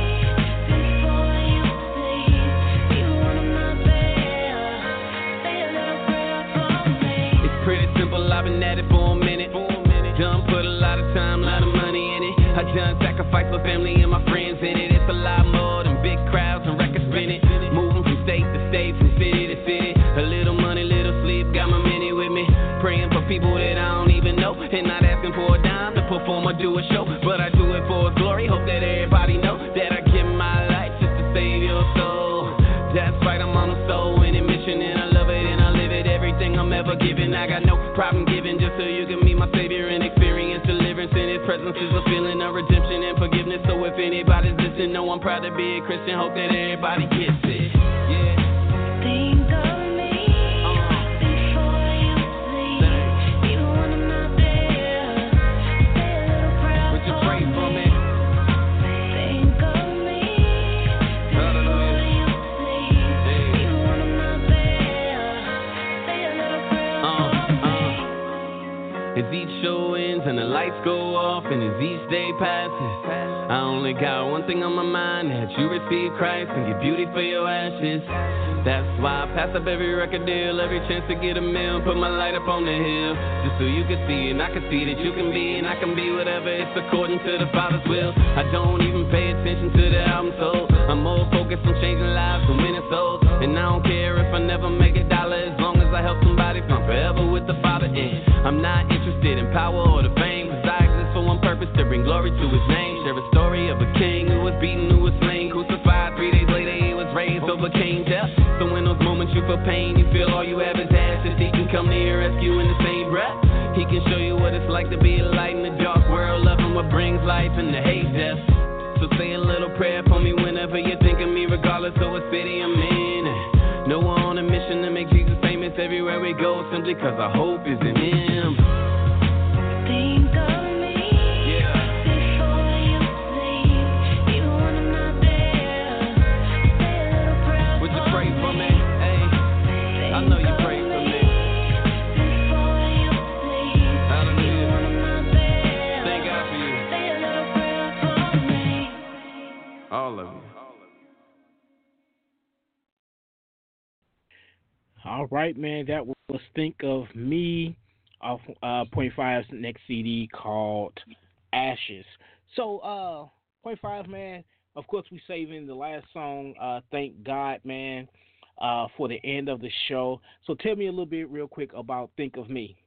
before you sleep, even when I'm not there. Say a little prayer for me. It's pretty simple, I've been at it for a minute. Done put a lot of time, a lot of money in it. I done sacrificed my family and my friends in it. It's a lot more than big crowds and records spinning. Moving from state to state, from city to city. A little money, little sleep, got my mini with me. Praying for people that I don't even know, and not asking for a dime to perform or do a show. But I do it for His glory, hope that everybody know that I give my life just to save your soul. That's right, I'm on a soul and a mission, and I love it and I live it. Everything I'm ever giving, I got no problem giving, just so you can meet my Savior and experience deliverance. In His presence is a feeling of redemption and forgiveness. So if anybody's listening, know I'm proud to be a Christian. Hope that everybody gets it. Yeah. Think of me before you sleep, even when I'm not there. Say a little prayer Would you for pray for me. me? Think of me before you sleep, even when I'm not there. Say a little prayer Uh, for me. uh. As each show ends and the lights go off, and as each day passes, I only got one thing on my mind, that you receive Christ and get beauty for your ashes. That's why I pass up every record deal, every chance to get a meal, put my light up on the hill, just so you can see and I can see that you can be, and I can be whatever, it's according to the Father's will. I don't even pay attention to the album sold, I'm more focused on changing lives and winning souls. And I don't care if I never make a dollar, as long as I help somebody find forever with the Father. And I'm not interested in power or the fame, cause I exist for one purpose, to bring glory to His name. Share a story of a king who was beaten, who was slain, crucified, three days later he was raised, overcame death. So in those moments you feel pain, you feel all you have is ashes, He can come to your rescue in the same breath. He can show you what it's like to be a light in the dark world, loving what brings life and to hate death. prayer for me whenever you think of me, regardless of what city I'm in. No, we're on a mission to make Jesus famous everywhere we go, simply cause our hope is in him. Think of me before you sleep, even when I'm not there. Say a little prayer. Would you pray for me? Hey, I know you pray for me. Before you sleep, Hallelujah. even when I'm not there. Thank God for you. Say a little prayer for me. All of you. All right, man. That was Think of Me off uh, Point Five's next C D called Ashes. So, uh, Point Five, man, of course, we saving the last song, uh, Thank God, man, uh, for the end of the show. So tell me a little bit real quick about Think of Me.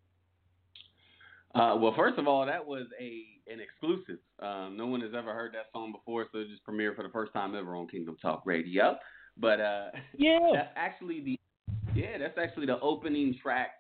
Uh, well, first of all, that was a an exclusive. Um, no one has ever heard that song before, so it just premiered for the first time ever on Kingdom Talk Radio. But uh, Yeah. that's actually the yeah, that's actually the opening track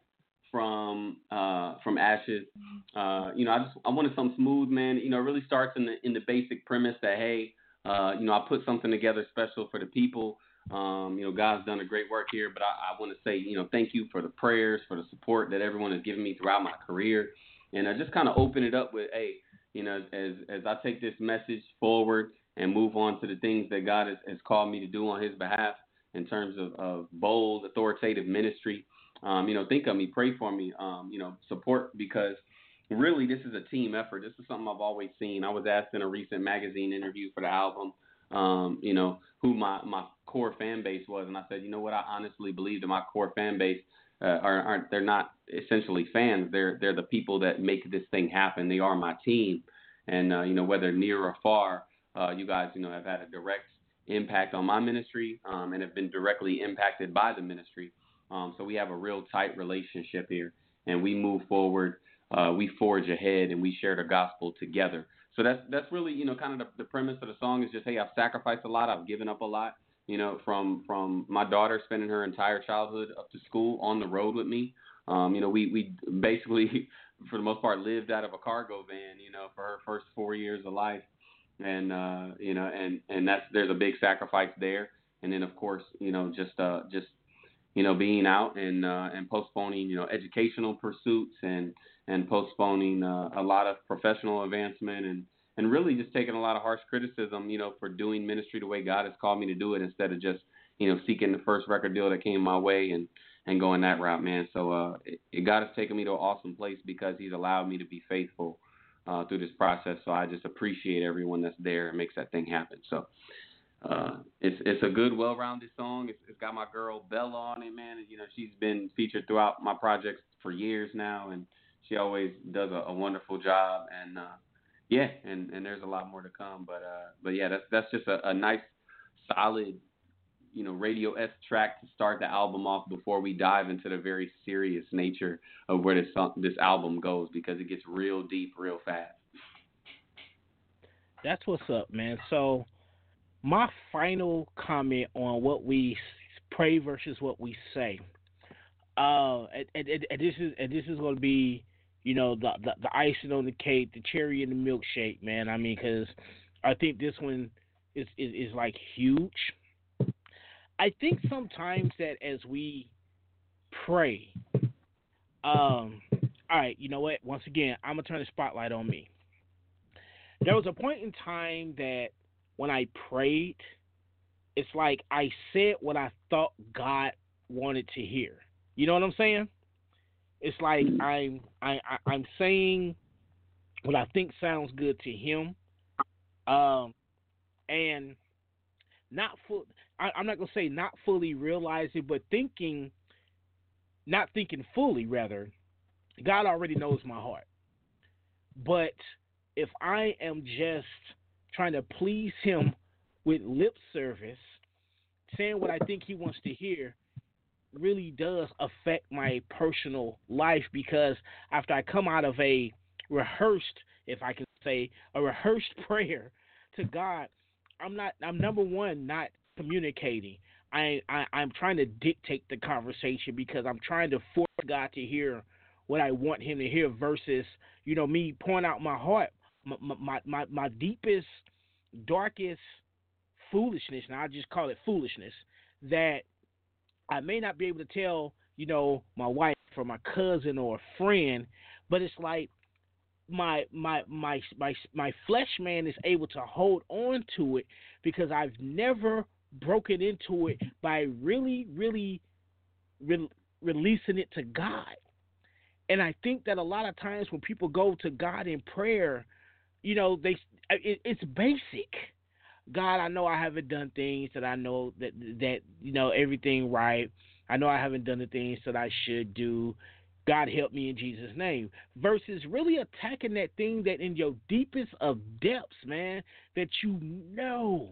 from uh, from Ashes. Uh, you know, I just I wanted something smooth, man. You know, it really starts in the in the basic premise that hey, uh, you know, I put something together special for the people. Um, you know, God's done a great work here, but I, I want to say, you know, thank you for the prayers, for the support that everyone has given me throughout my career. And I just kind of open it up with, hey, you know, as as I take this message forward and move on to the things that God has, has called me to do on his behalf in terms of, of bold, authoritative ministry, um, you know, think of me, pray for me, um, you know, support, because really this is a team effort. This is something I've always seen. I was asked in a recent magazine interview for the album, um, you know, who my, my core fan base was. And I said, you know what, I honestly believe that my core fan base Uh, are, aren't they're not essentially fans. They're they're the people that make this thing happen. They are my team, and uh, you know, whether near or far, uh, you guys you know have had a direct impact on my ministry, um, and have been directly impacted by the ministry. Um, so we have a real tight relationship here, and we move forward. Uh, we forge ahead, and we share the gospel together. So that's that's really you know kind of the, the premise of the song is just, hey, I've sacrificed a lot. I've given up a lot. You know, from, from my daughter spending her entire childhood up to school on the road with me. Um, you know, we, we basically, for the most part, lived out of a cargo van, you know, for her first four years of life. And, uh, you know, and, and that's, there's a big sacrifice there. And then, of course, you know, just, uh, just, you know, being out and, uh, and postponing, you know, educational pursuits and, and postponing uh, a lot of professional advancement and, And really just taking a lot of harsh criticism, you know, for doing ministry the way God has called me to do it instead of just, you know, seeking the first record deal that came my way and, and going that route, man. So uh, it, it, God has taken me to an awesome place because he's allowed me to be faithful uh, through this process. So I just appreciate everyone that's there and makes that thing happen. So uh, it's it's a good, well-rounded song. It's, it's got my girl Bella on it, man. And, you know, she's been featured throughout my projects for years now, and she always does a, a wonderful job. And, uh, Yeah, and, and there's a lot more to come, but uh, but yeah, that's that's just a, a nice, solid, you know, radio-esque track to start the album off before we dive into the very serious nature of where this song, this album goes, because it gets real deep real fast. That's what's up, man. So my final comment on what we pray versus what we say, uh, and, and, and this is and this is going to be, you know, the, the the icing on the cake, the cherry in the milkshake, man. I mean, because I think this one is, is is like huge. I think sometimes that as we pray, um, all right, you know what? Once again, I'm gonna turn the spotlight on me. There was a point in time that when I prayed, it's like I said what I thought God wanted to hear. You know what I'm saying? It's like I'm I, I, I'm saying what I think sounds good to him, um, and not full. I, I'm not gonna say not fully realizing, but thinking, not thinking fully. Rather, God already knows my heart. But if I am just trying to please him with lip service, saying what I think he wants to hear, really does affect my personal life, because after I come out of a rehearsed, if I can say, a rehearsed prayer to God, I'm not, I'm number one, not communicating. I, I, I'm trying to dictate the conversation because I'm trying to force God to hear what I want him to hear versus, you know, me pouring out my heart, my, my, my, my deepest darkest foolishness, and I just call it foolishness, that I may not be able to tell, you know, my wife or my cousin or a friend, but it's like my my my my my flesh man is able to hold on to it because I've never broken into it by really, really re- releasing it to God. And I think that a lot of times when people go to God in prayer, you know, they it, it's basic. God, I know I haven't done things that I know that that you know everything right. I know I haven't done the things that I should do. God help me in Jesus' name. Versus really attacking that thing that in your deepest of depths, man, that you know.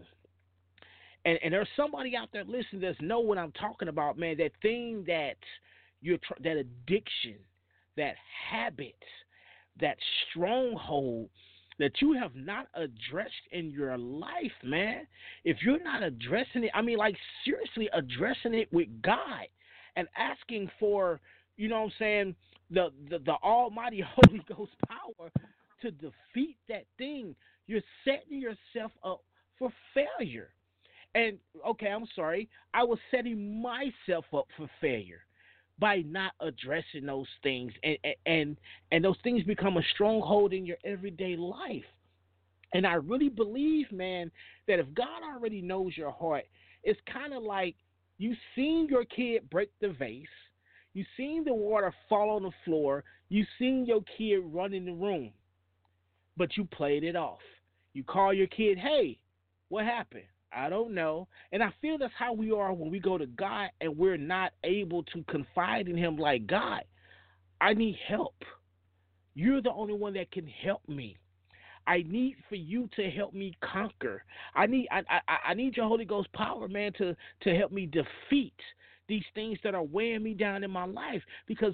And and there's somebody out there listening that's know what I'm talking about, man. That thing that you're tr- that addiction, that habit, that stronghold that you have not addressed in your life, man. If you're not addressing it, I mean, like seriously addressing it with God and asking for, you know what I'm saying, the, the, the almighty Holy Ghost power to defeat that thing, you're setting yourself up for failure. And, okay, I'm sorry, I was setting myself up for failure by not addressing those things, and, and and those things become a stronghold in your everyday life. And I really believe, man, that if God already knows your heart, it's kind of like you seen your kid break the vase, you seen the water fall on the floor, you seen your kid run in the room, but you played it off. You call your kid, hey, what happened? I don't know. And I feel that's how we are when we go to God and we're not able to confide in him like, God, I need help. You're the only one that can help me. I need for you to help me conquer. I need I, I, I need your Holy Ghost power, man, to, to help me defeat these things that are weighing me down in my life. Because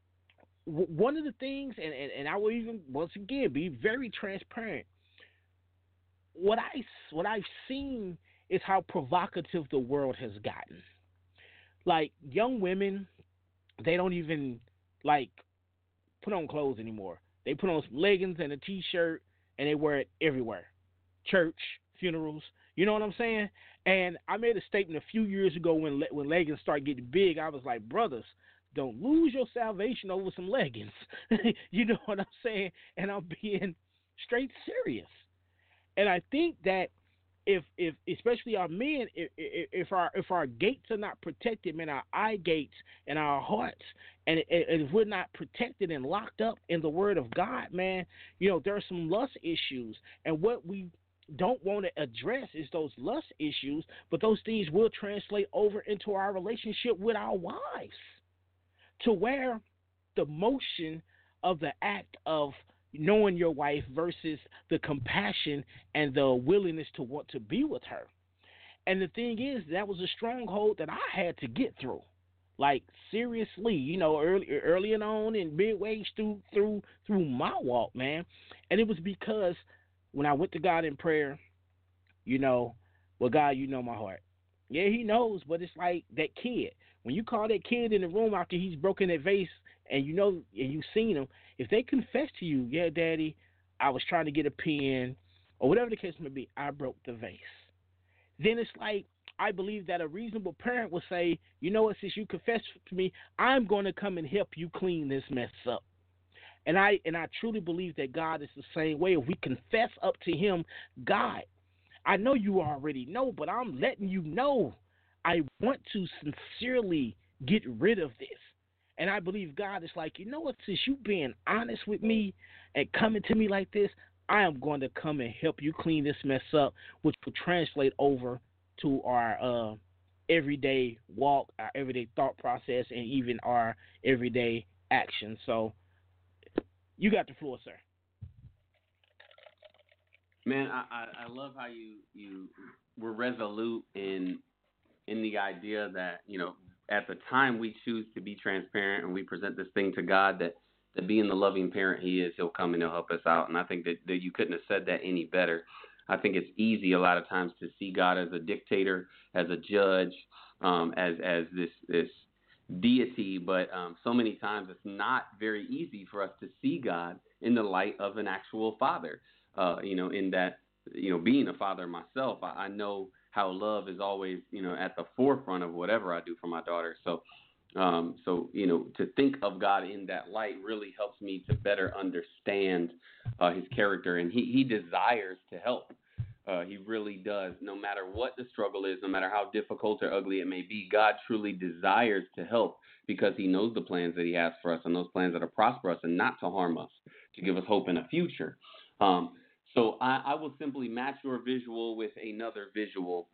w- one of the things, and, and, and I will even, once again, be very transparent, What I what I've seen is how provocative the world has gotten. Like young women, they don't even like put on clothes anymore. They put on some leggings and a t-shirt, and they wear it everywhere, church, funerals. You know what I'm saying? And I made a statement a few years ago when when leggings started getting big. I was like, brothers, don't lose your salvation over some leggings. You know what I'm saying? And I'm being straight serious. And I think that if, if especially our men, if, if our if our gates are not protected, man, our eye gates and our hearts, and, and if we're not protected and locked up in the Word of God, man, you know, there are some lust issues. And what we don't want to address is those lust issues, but those things will translate over into our relationship with our wives, to where the motion of the act of knowing your wife versus the compassion and the willingness to want to be with her. And the thing is, that was a stronghold that I had to get through. Like seriously, you know, early early on and midway through through through my walk, man. And it was because when I went to God in prayer, you know, well, God, you know my heart. Yeah, he knows, but it's like that kid. When you call that kid in the room after he's broken that vase, and you know, and you've seen him, if they confess to you, yeah, Daddy, I was trying to get a pen, or whatever the case may be, I broke the vase. Then it's like, I believe that a reasonable parent will say, you know what, since you confessed to me, I'm going to come and help you clean this mess up. And I and I truly believe that God is the same way. If we confess up to him, God, I know you already know, but I'm letting you know I want to sincerely get rid of this. And I believe God is like, you know what, since you being honest with me and coming to me like this, I am going to come and help you clean this mess up, which will translate over to our uh, everyday walk, our everyday thought process, and even our everyday action. So you got the floor, sir. Man, I, I, I love how you, you were resolute in in the idea that, you know, at the time we choose to be transparent and we present this thing to God, that, that being the loving parent he is, he'll come and he'll help us out. And I think that, that you couldn't have said that any better. I think it's easy a lot of times to see God as a dictator, as a judge, um, as as this this deity, but um, so many times it's not very easy for us to see God in the light of an actual father. Uh, you know, in that you know, being a father myself, I, I know how love is always, you know, at the forefront of whatever I do for my daughter. So, um, so you know, to think of God in that light really helps me to better understand uh, his character, and he, he desires to help. Uh, he really does. No matter what the struggle is, no matter how difficult or ugly it may be, God truly desires to help because he knows the plans that he has for us, and those plans that are prosperous and not to harm us, to give us hope in a future. Um, so I, I will simply match your visual with another visual.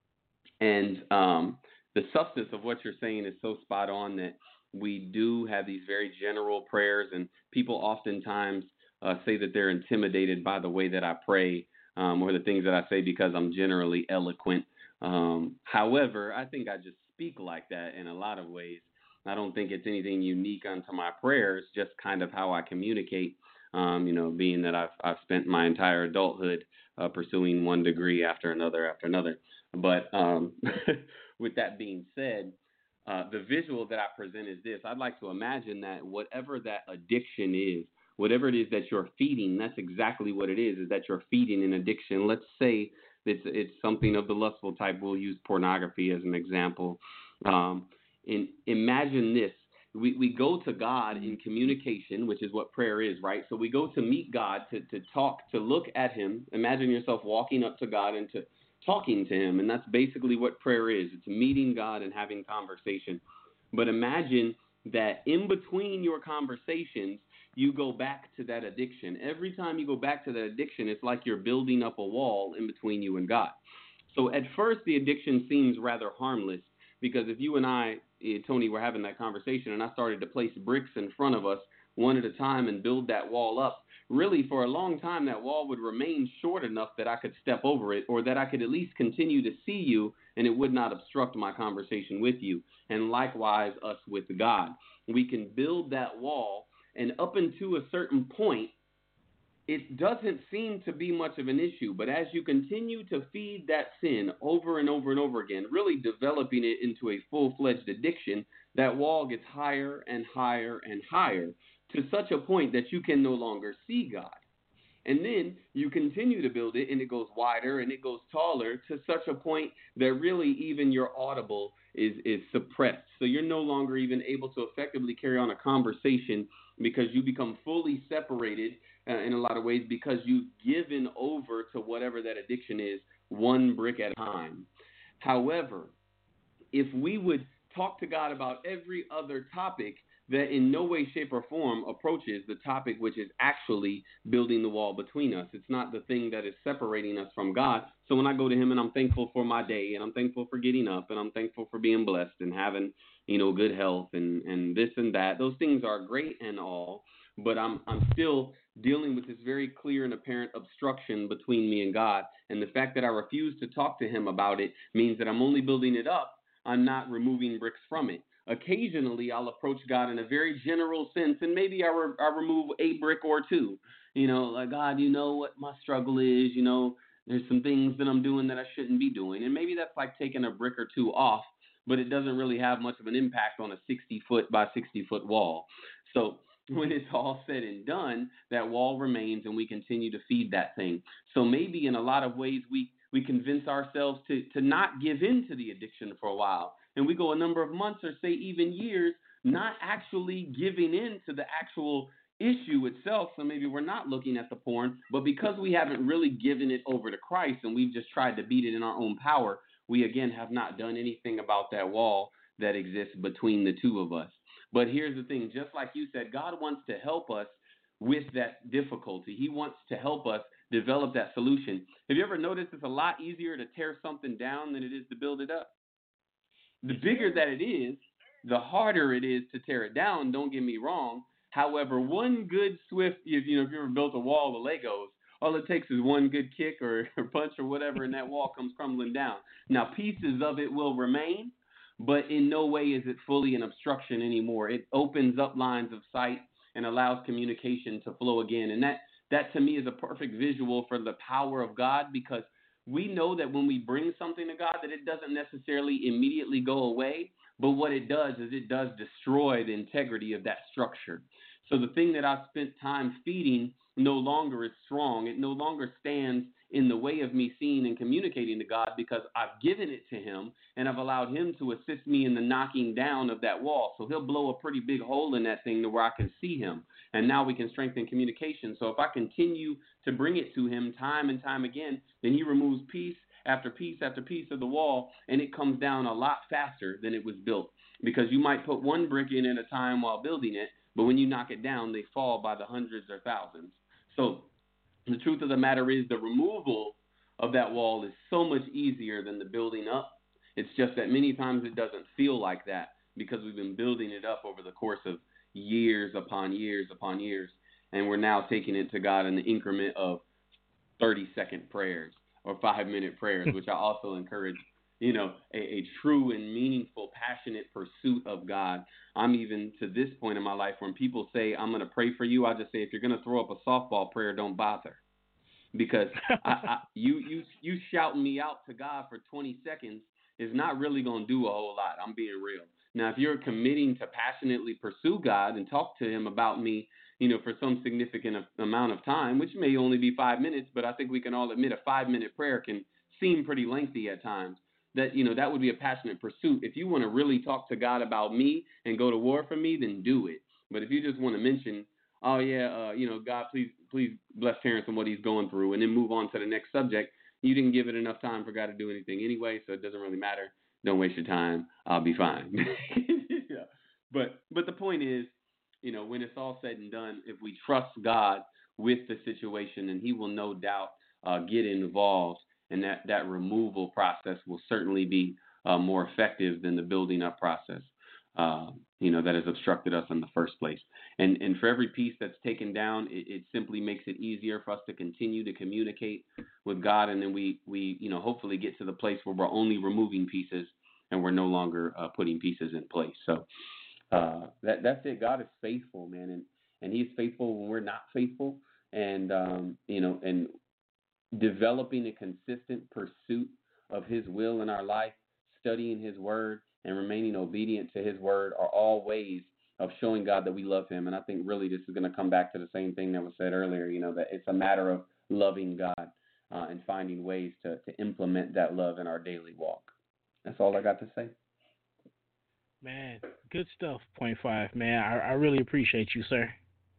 And um, the substance of what you're saying is so spot on that we do have these very general prayers, and people oftentimes uh, say that they're intimidated by the way that I pray, Um, or the things that I say because I'm generally eloquent. Um, however, I think I just speak like that in a lot of ways. I don't think it's anything unique unto my prayers, just kind of how I communicate, um, you know, being that I've, I've spent my entire adulthood uh, pursuing one degree after another after another. But um, with that being said, uh, the visual that I present is this. I'd like to imagine that whatever that addiction is, whatever it is that you're feeding, that's exactly what it is, is that you're feeding an addiction. Let's say it's, it's something of the lustful type. We'll use pornography as an example. Um, and imagine this. We, we go to God in communication, which is what prayer is, right? So we go to meet God, to, to talk, to look at him. Imagine yourself walking up to God and to talking to him, and that's basically what prayer is. It's meeting God and having conversation. But imagine that in between your conversations, you go back to that addiction. Every time you go back to that addiction, it's like you're building up a wall in between you and God. So at first, the addiction seems rather harmless, because if you and I, Tony, were having that conversation and I started to place bricks in front of us one at a time and build that wall up, really for a long time that wall would remain short enough that I could step over it, or that I could at least continue to see you and it would not obstruct my conversation with you. And likewise, us with God. We can build that wall, and up until a certain point, it doesn't seem to be much of an issue. But as you continue to feed that sin over and over and over again, really developing it into a full-fledged addiction, that wall gets higher and higher and higher to such a point that you can no longer see God. And then you continue to build it, and it goes wider and it goes taller to such a point that really even your audible is, is suppressed. So you're no longer even able to effectively carry on a conversation, because you become fully separated uh, in a lot of ways, because you've given over to whatever that addiction is, one brick at a time. However, if we would talk to God about every other topic that in no way, shape, or form approaches the topic which is actually building the wall between us. It's not the thing that is separating us from God. So when I go to him and I'm thankful for my day, and I'm thankful for getting up, and I'm thankful for being blessed and having, you know, good health and, and this and that, those things are great and all, but I'm I'm still dealing with this very clear and apparent obstruction between me and God. And the fact that I refuse to talk to him about it means that I'm only building it up. I'm not removing bricks from it. Occasionally, I'll approach God in a very general sense, and maybe I, re- I remove a brick or two. You know, like, God, you know what my struggle is. You know, there's some things that I'm doing that I shouldn't be doing. And maybe that's like taking a brick or two off, but it doesn't really have much of an impact on a sixty-foot by sixty-foot wall. So when it's all said and done, that wall remains, and we continue to feed that thing. So maybe in a lot of ways, we we convince ourselves to, to not give in to the addiction for a while. And we go a number of months, or say even years, not actually giving in to the actual issue itself. So maybe we're not looking at the porn, but because we haven't really given it over to Christ and we've just tried to beat it in our own power, we again have not done anything about that wall that exists between the two of us. But here's the thing, just like you said, God wants to help us with that difficulty. He wants to help us develop that solution. Have you ever noticed it's a lot easier to tear something down than it is to build it up? The bigger that it is, the harder it is to tear it down. Don't get me wrong. However, one good swift, if you know, if you ever built a wall of Legos, all it takes is one good kick or, or punch or whatever, and that wall comes crumbling down. Now, pieces of it will remain, but in no way is it fully an obstruction anymore. It opens up lines of sight and allows communication to flow again. And that, that to me is a perfect visual for the power of God, because we know that when we bring something to God, that it doesn't necessarily immediately go away, but what it does is it does destroy the integrity of that structure. So the thing that I spent time feeding no longer is strong. It no longer stands in the way of me seeing and communicating to God because I've given it to him and I've allowed him to assist me in the knocking down of that wall. So he'll blow a pretty big hole in that thing to where I can see him. And now we can strengthen communication. So if I continue to bring it to him time and time again, then he removes piece after piece after piece of the wall, and it comes down a lot faster than it was built. Because you might put one brick in at a time while building it, but when you knock it down, they fall by the hundreds or thousands. So the truth of the matter is the removal of that wall is so much easier than the building up. It's just that many times it doesn't feel like that because we've been building it up over the course of years upon years upon years, and we're now taking it to God in the increment of thirty-second prayers or five-minute prayers, which I also encourage, you know, a, a true and meaningful, passionate pursuit of God. I'm even to this point in my life when people say, I'm going to pray for you, I just say, if you're going to throw up a softball prayer, don't bother. Because I, I, you, you, you shouting me out to God for twenty seconds is not really going to do a whole lot. I'm being real. Now, if you're committing to passionately pursue God and talk to him about me, you know, for some significant amount of time, which may only be five minutes, but I think we can all admit a five-minute prayer can seem pretty lengthy at times. That, you know, that would be a passionate pursuit. If you want to really talk to God about me and go to war for me, then do it. But if you just want to mention, oh, yeah, uh, you know, God, please, please bless Terrence and what he's going through, and then move on to the next subject, you didn't give it enough time for God to do anything anyway, so it doesn't really matter. Don't waste your time. I'll be fine. yeah. But but the point is, you know, when it's all said and done, if we trust God with the situation, and he will no doubt uh, get involved, and that, that removal process will certainly be uh, more effective than the building up process, uh, you know, that has obstructed us in the first place. And and for every piece that's taken down, it, it simply makes it easier for us to continue to communicate with God. And then we, we, you know, hopefully get to the place where we're only removing pieces and we're no longer uh, putting pieces in place. So uh, that that's it. God is faithful, man. And, and he's faithful when we're not faithful. And, um, you know, and developing a consistent pursuit of his will in our life, studying his word, and remaining obedient to his word are all ways of showing God that we love him. And I think really this is going to come back to the same thing that was said earlier, you know, that it's a matter of loving God uh, and finding ways to, to implement that love in our daily walk. That's all I got to say. Man, good stuff, Point Five, man. I, I really appreciate you, sir.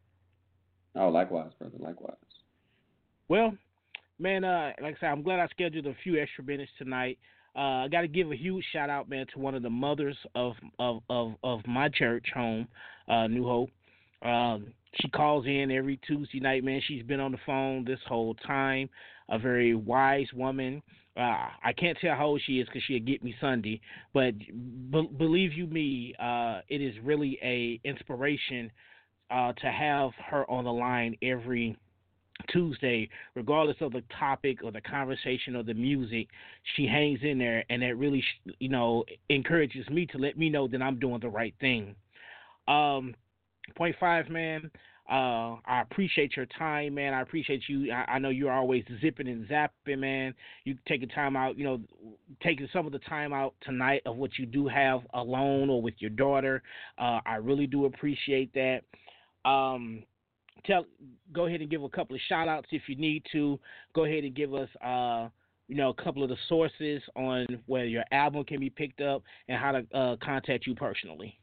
Oh, likewise, brother, likewise. Well, man, uh, like I said, I'm glad I scheduled a few extra minutes tonight. Uh, I got to give a huge shout out, man, to one of the mothers of of of, of my church home, uh, New Hope. Um, she calls in every Tuesday night, man. She's been on the phone this whole time. A very wise woman. Uh, I can't tell how old she is because she'll get me Sunday. But be- believe you me, uh, it is really a inspiration uh, to have her on the line every Tuesday, regardless of the topic or the conversation or the music. She hangs in there, and that really, you know, encourages me to let me know that I'm doing the right thing. Um, Point Five, man, uh, I appreciate your time, man. I appreciate you. I, I know you're always zipping and zapping, man. You taking time out, you know, taking some of the time out tonight of what you do have alone or with your daughter. Uh, I really do appreciate that. Um, Tell, go ahead and give a couple of shout outs if you need to. Go ahead and give us, uh, you know, a couple of the sources on where your album can be picked up and how to uh, contact you personally.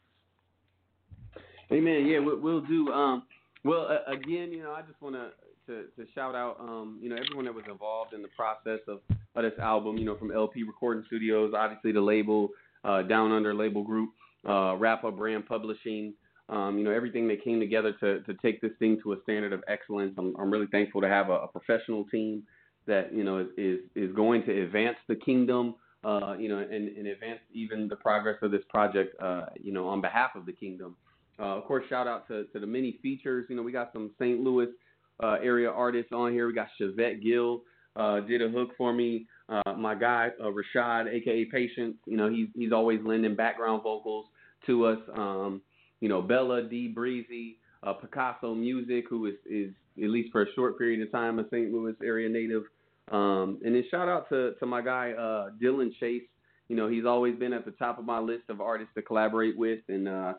Amen. Yeah, we'll, we'll do. Um, well, uh, again, you know, I just want to to shout out, um, you know, everyone that was involved in the process of, of this album. You know, from L P Recording Studios, obviously the label, uh, Down Under Label Group, uh, Rapper Brand Publishing. Um, you know, everything that came together to, to take this thing to a standard of excellence. I'm, I'm really thankful to have a, a professional team that, you know, is is going to advance the kingdom, uh, you know, and, and advance even the progress of this project, uh, you know, on behalf of the kingdom. Uh, of course, shout out to, to the many features. You know, we got some Saint Louis uh, area artists on here. We got Chevette Gill uh, did a hook for me. Uh, my guy, uh, Rashad, a k a. Patience, you know, he's, he's always lending background vocals to us. Um, You know, Bella D. Breezy, uh, Picasso Music, who is, is, at least for a short period of time, a Saint Louis area native. Um, and then shout out to, to my guy, uh, Dylan Chase. You know, he's always been at the top of my list of artists to collaborate with. And uh, I said,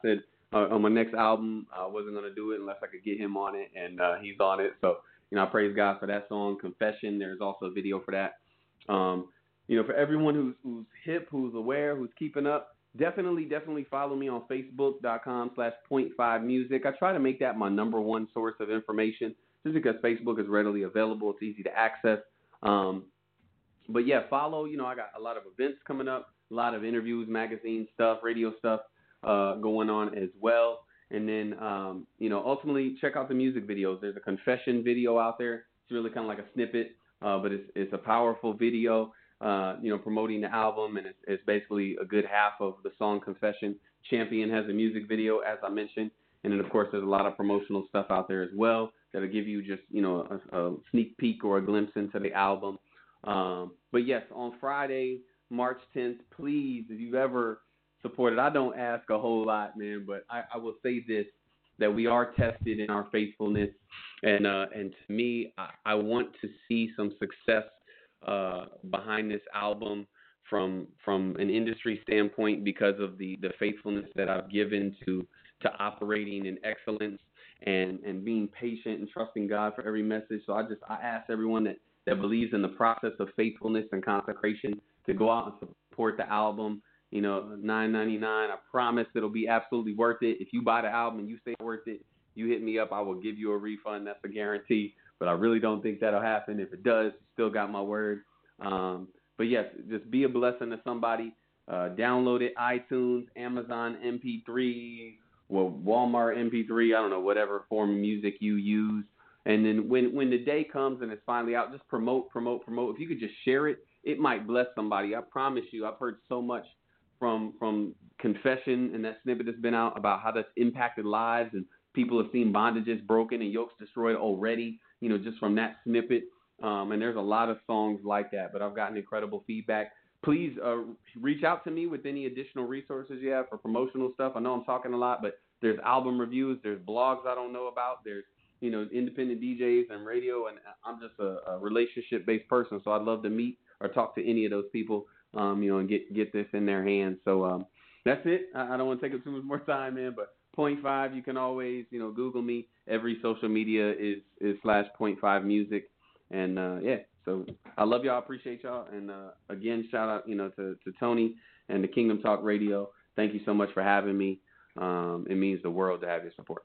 uh, on my next album. I wasn't gonna do it unless I could get him on it, and uh, he's on it. So you know, I praise God for that song, Confession. There's also a video for that. Um, you know, for everyone who's who's hip, who's aware, who's keeping up, definitely, definitely follow me on Facebook.com slash point five music. I try to make that my number one source of information, just because Facebook is readily available. It's easy to access. Um, but yeah, follow. You know, I got a lot of events coming up, a lot of interviews, magazine stuff, radio stuff uh, going on as well. And then, um, you know, ultimately check out the music videos. There's a confession video out there. It's really kind of like a snippet, uh, but it's it's a powerful video, uh, you know, promoting the album, and it's, it's basically a good half of the song Confession. Champion has a music video, as I mentioned, and then of course there's a lot of promotional stuff out there as well that'll give you just, you know, a, a sneak peek or a glimpse into the album. Um, but yes, on Friday, March tenth, please, if you've ever supported, I don't ask a whole lot, man, but I, I will say this, that we are tested in our faithfulness, and uh, and to me, I, I want to see some success uh, behind this album from from an industry standpoint, because of the, the faithfulness that I've given to to operating in excellence and, and being patient and trusting God for every message. So I just I ask everyone that, that believes in the process of faithfulness and consecration to go out and support the album. You know, nine ninety-nine. I promise it'll be absolutely worth it. If you buy the album and you say it's worth it, you hit me up. I will give you a refund. That's a guarantee. But I really don't think that'll happen. If it does, you still got my word. Um, but yes, just be a blessing to somebody. Uh, download it, iTunes, Amazon M P three, well, Walmart M P three. I don't know, whatever form of music you use. And then when when the day comes and it's finally out, just promote, promote, promote. If you could just share it, it might bless somebody. I promise you. I've heard so much from from Confession and that snippet that's been out about how that's impacted lives, and people have seen bondages broken and yokes destroyed already, you know, just from that snippet. Um, and there's a lot of songs like that, but I've gotten incredible feedback. Please uh, reach out to me with any additional resources you have for promotional stuff. I know I'm talking a lot, but there's album reviews, there's blogs I don't know about, there's, you know, independent D Js and radio, and I'm just a, a relationship-based person, so I'd love to meet or talk to any of those people. Um, you know, and get get this in their hands. So um, that's it. I, I don't want to take up too much more time, man. But Point Five, you can always, you know, Google me. Every social media is is slash Point Five Music, and uh, yeah. So I love y'all. I appreciate y'all, and uh, again, shout out, you know, to to Tony and the Kingdom Talk Radio. Thank you so much for having me. Um, it means the world to have your support.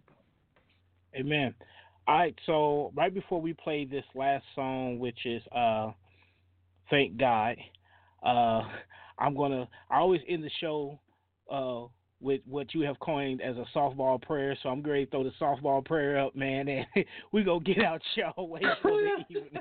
Amen. All right. So right before we play this last song, which is uh, "Thank God." Uh, I'm gonna. I always end the show uh, with what you have coined as a softball prayer. So I'm going to throw the softball prayer up, man, and we gonna get out y'all way for the evening.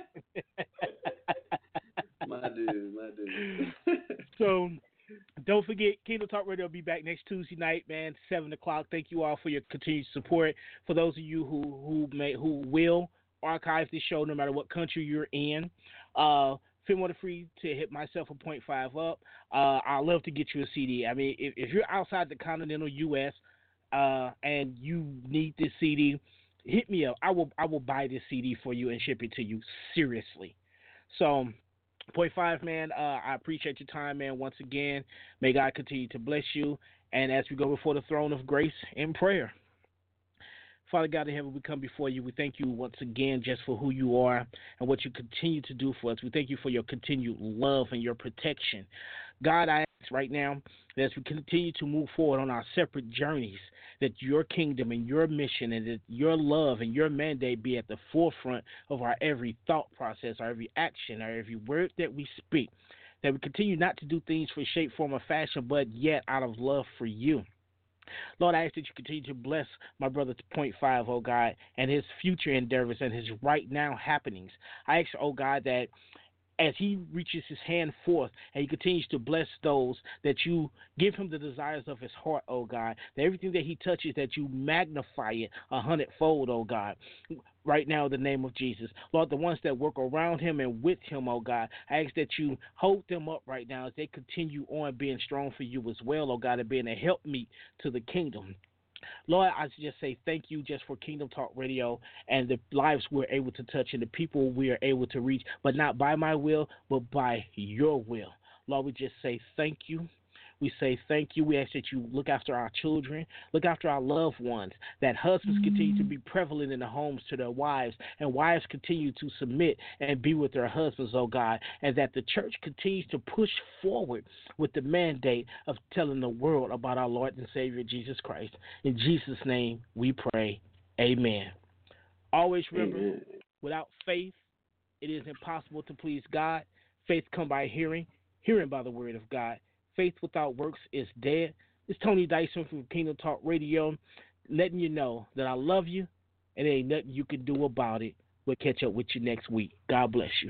my dude, my dude. So don't forget, Kingdom Talk Radio will be back next Tuesday night, man, seven o'clock. Thank you all for your continued support. For those of you who who may who will archive this show, no matter what country you're in. Uh, Feel more than free to hit myself a point five up. Uh, I'd love to get you a C D. I mean, if, if you're outside the continental U S uh, and you need this C D, hit me up. I will I will buy this C D for you and ship it to you. Seriously. So, point five, man, uh, I appreciate your time, man, once again. May God continue to bless you. And as we go before the throne of grace in prayer. Father God in heaven, we come before you. We thank you once again just for who you are and what you continue to do for us. We thank you for your continued love and your protection. God, I ask right now that as we continue to move forward on our separate journeys, that your kingdom and your mission and that your love and your mandate be at the forefront of our every thought process, our every action, our every word that we speak, that we continue not to do things for shape, form, or fashion, but yet out of love for you. Lord, I ask that you continue to bless my brother Point Five, oh God, and his future endeavors and his right now happenings. I ask, oh God, that as he reaches his hand forth and he continues to bless those, that you give him the desires of his heart, oh God, that everything that he touches, that you magnify it a hundredfold, oh God, right now in the name of Jesus. Lord, the ones that work around him and with him, oh God, I ask that you hold them up right now as they continue on being strong for you as well, oh God, and being a helpmeet to the kingdom. Lord, I just say thank you just for Kingdom Talk Radio and the lives we're able to touch and the people we are able to reach, but not by my will, but by your will. Lord, we just say thank you. We say thank you. We ask that you look after our children, look after our loved ones, that husbands continue to be prevalent in the homes to their wives, and wives continue to submit and be with their husbands, oh God, and that the church continues to push forward with the mandate of telling the world about our Lord and Savior Jesus Christ. In Jesus' name we pray. Amen. Always remember, Amen. Without faith, it is impossible to please God. Faith comes by hearing, hearing by the word of God. Faith without works is dead. It's Tony Dyson from Kingdom Talk Radio, letting you know that I love you, and there ain't nothing you can do about it. We'll catch up with you next week. God bless you.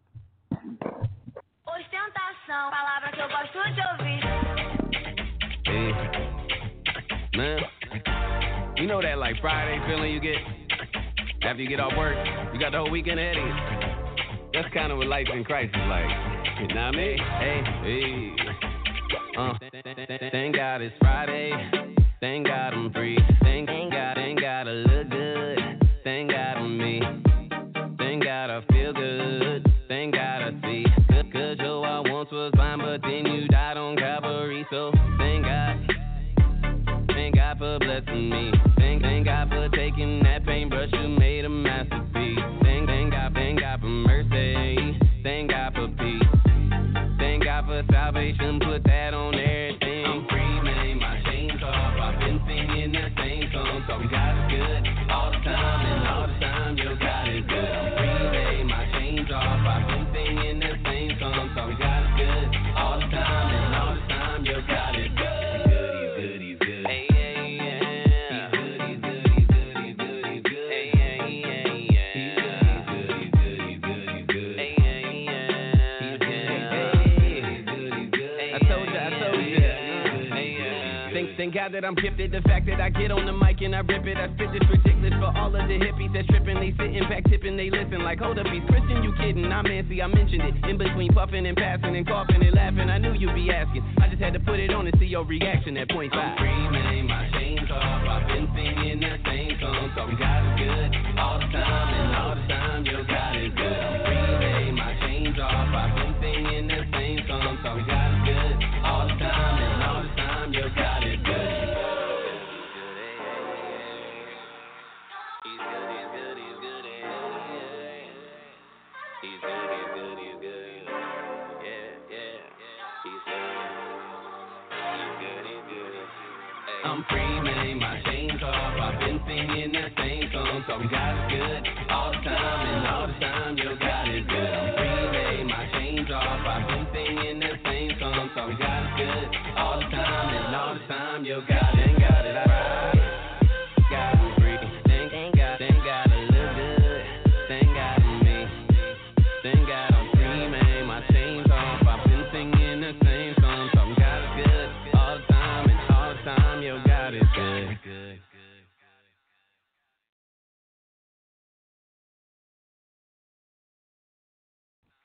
Ostentação, palavra que eu gosto de ouvir. Hey, man, you know that like Friday feeling you get after you get off work? You got the whole weekend ahead of you. That's kind of what life in Christ is like. You know what I mean? Hey, hey. Uh, thank God it's Friday. Thank God I'm free. Thank God, thank God I look good. Thank God I'm me. Thank God I feel good. Thank God I see. Good, good, yo, I once was blind, but then you died on Calvary. So thank God. Thank God for blessing me. Thank, thank God for taking that paintbrush, you made a masterpiece. Thank, thank God, thank God for mercy. Thank God for peace. Thank God for salvation, put that on everything. I'm free, man, my chains off. I've been singing that same song, so we got it good all the time, and all the time, yo, God is good. I'm free, man, my chains off. I've been singing that same song, so we got it good all the time, and all the time, yo, God is good. He's good, he's good, he's good. Hey, yeah, yeah. He's good, he's good, he's good, he's good, he's good. Hey, yeah, yeah, yeah. He's good, he's good, he's good, he's good. Hey, yeah, yeah. He's good, he's good, he's good. I told you, I told you. Hey, yeah. Thank, thank God that I'm gifted. The fact that I get on the mic and I rip it, I spit this ridiculous for all of the hippies that tripping. They sitting back tipping, they listen like, hold up, he's Christian, you kidding? I'm Nancy, I mentioned it. In between puffing and passing and coughing and laughing, I knew you'd be asking. I just had to put it on and see your reaction at point five. I'm free, man, my chains off. I've been singing that same song, so we got it good all the time, and all the time, yo, God is good. I'm free, man, my chains off. I've been singing that same song, so we got it good all the time, and all the time, yo, God is good. He's good, he's good, he's good, he's good, he's good, he's good, yeah, yeah, he's good, he's good, he's good. I'm free, man, my chains off. I've been singing that same song, so we got it good all the time, and all the time, yo, God is good. I'm free, man, my chains off. I've been singing that same song, so we got it good all the time, and all the time, yo, God ain't got it right. God I'm free. Thank, thank God, thank God I look good. Thank God I'm me. Thank God I'm free, man. My chains off. I've been singing the same song, so we got it good all the time, and all the time, yo, God is good.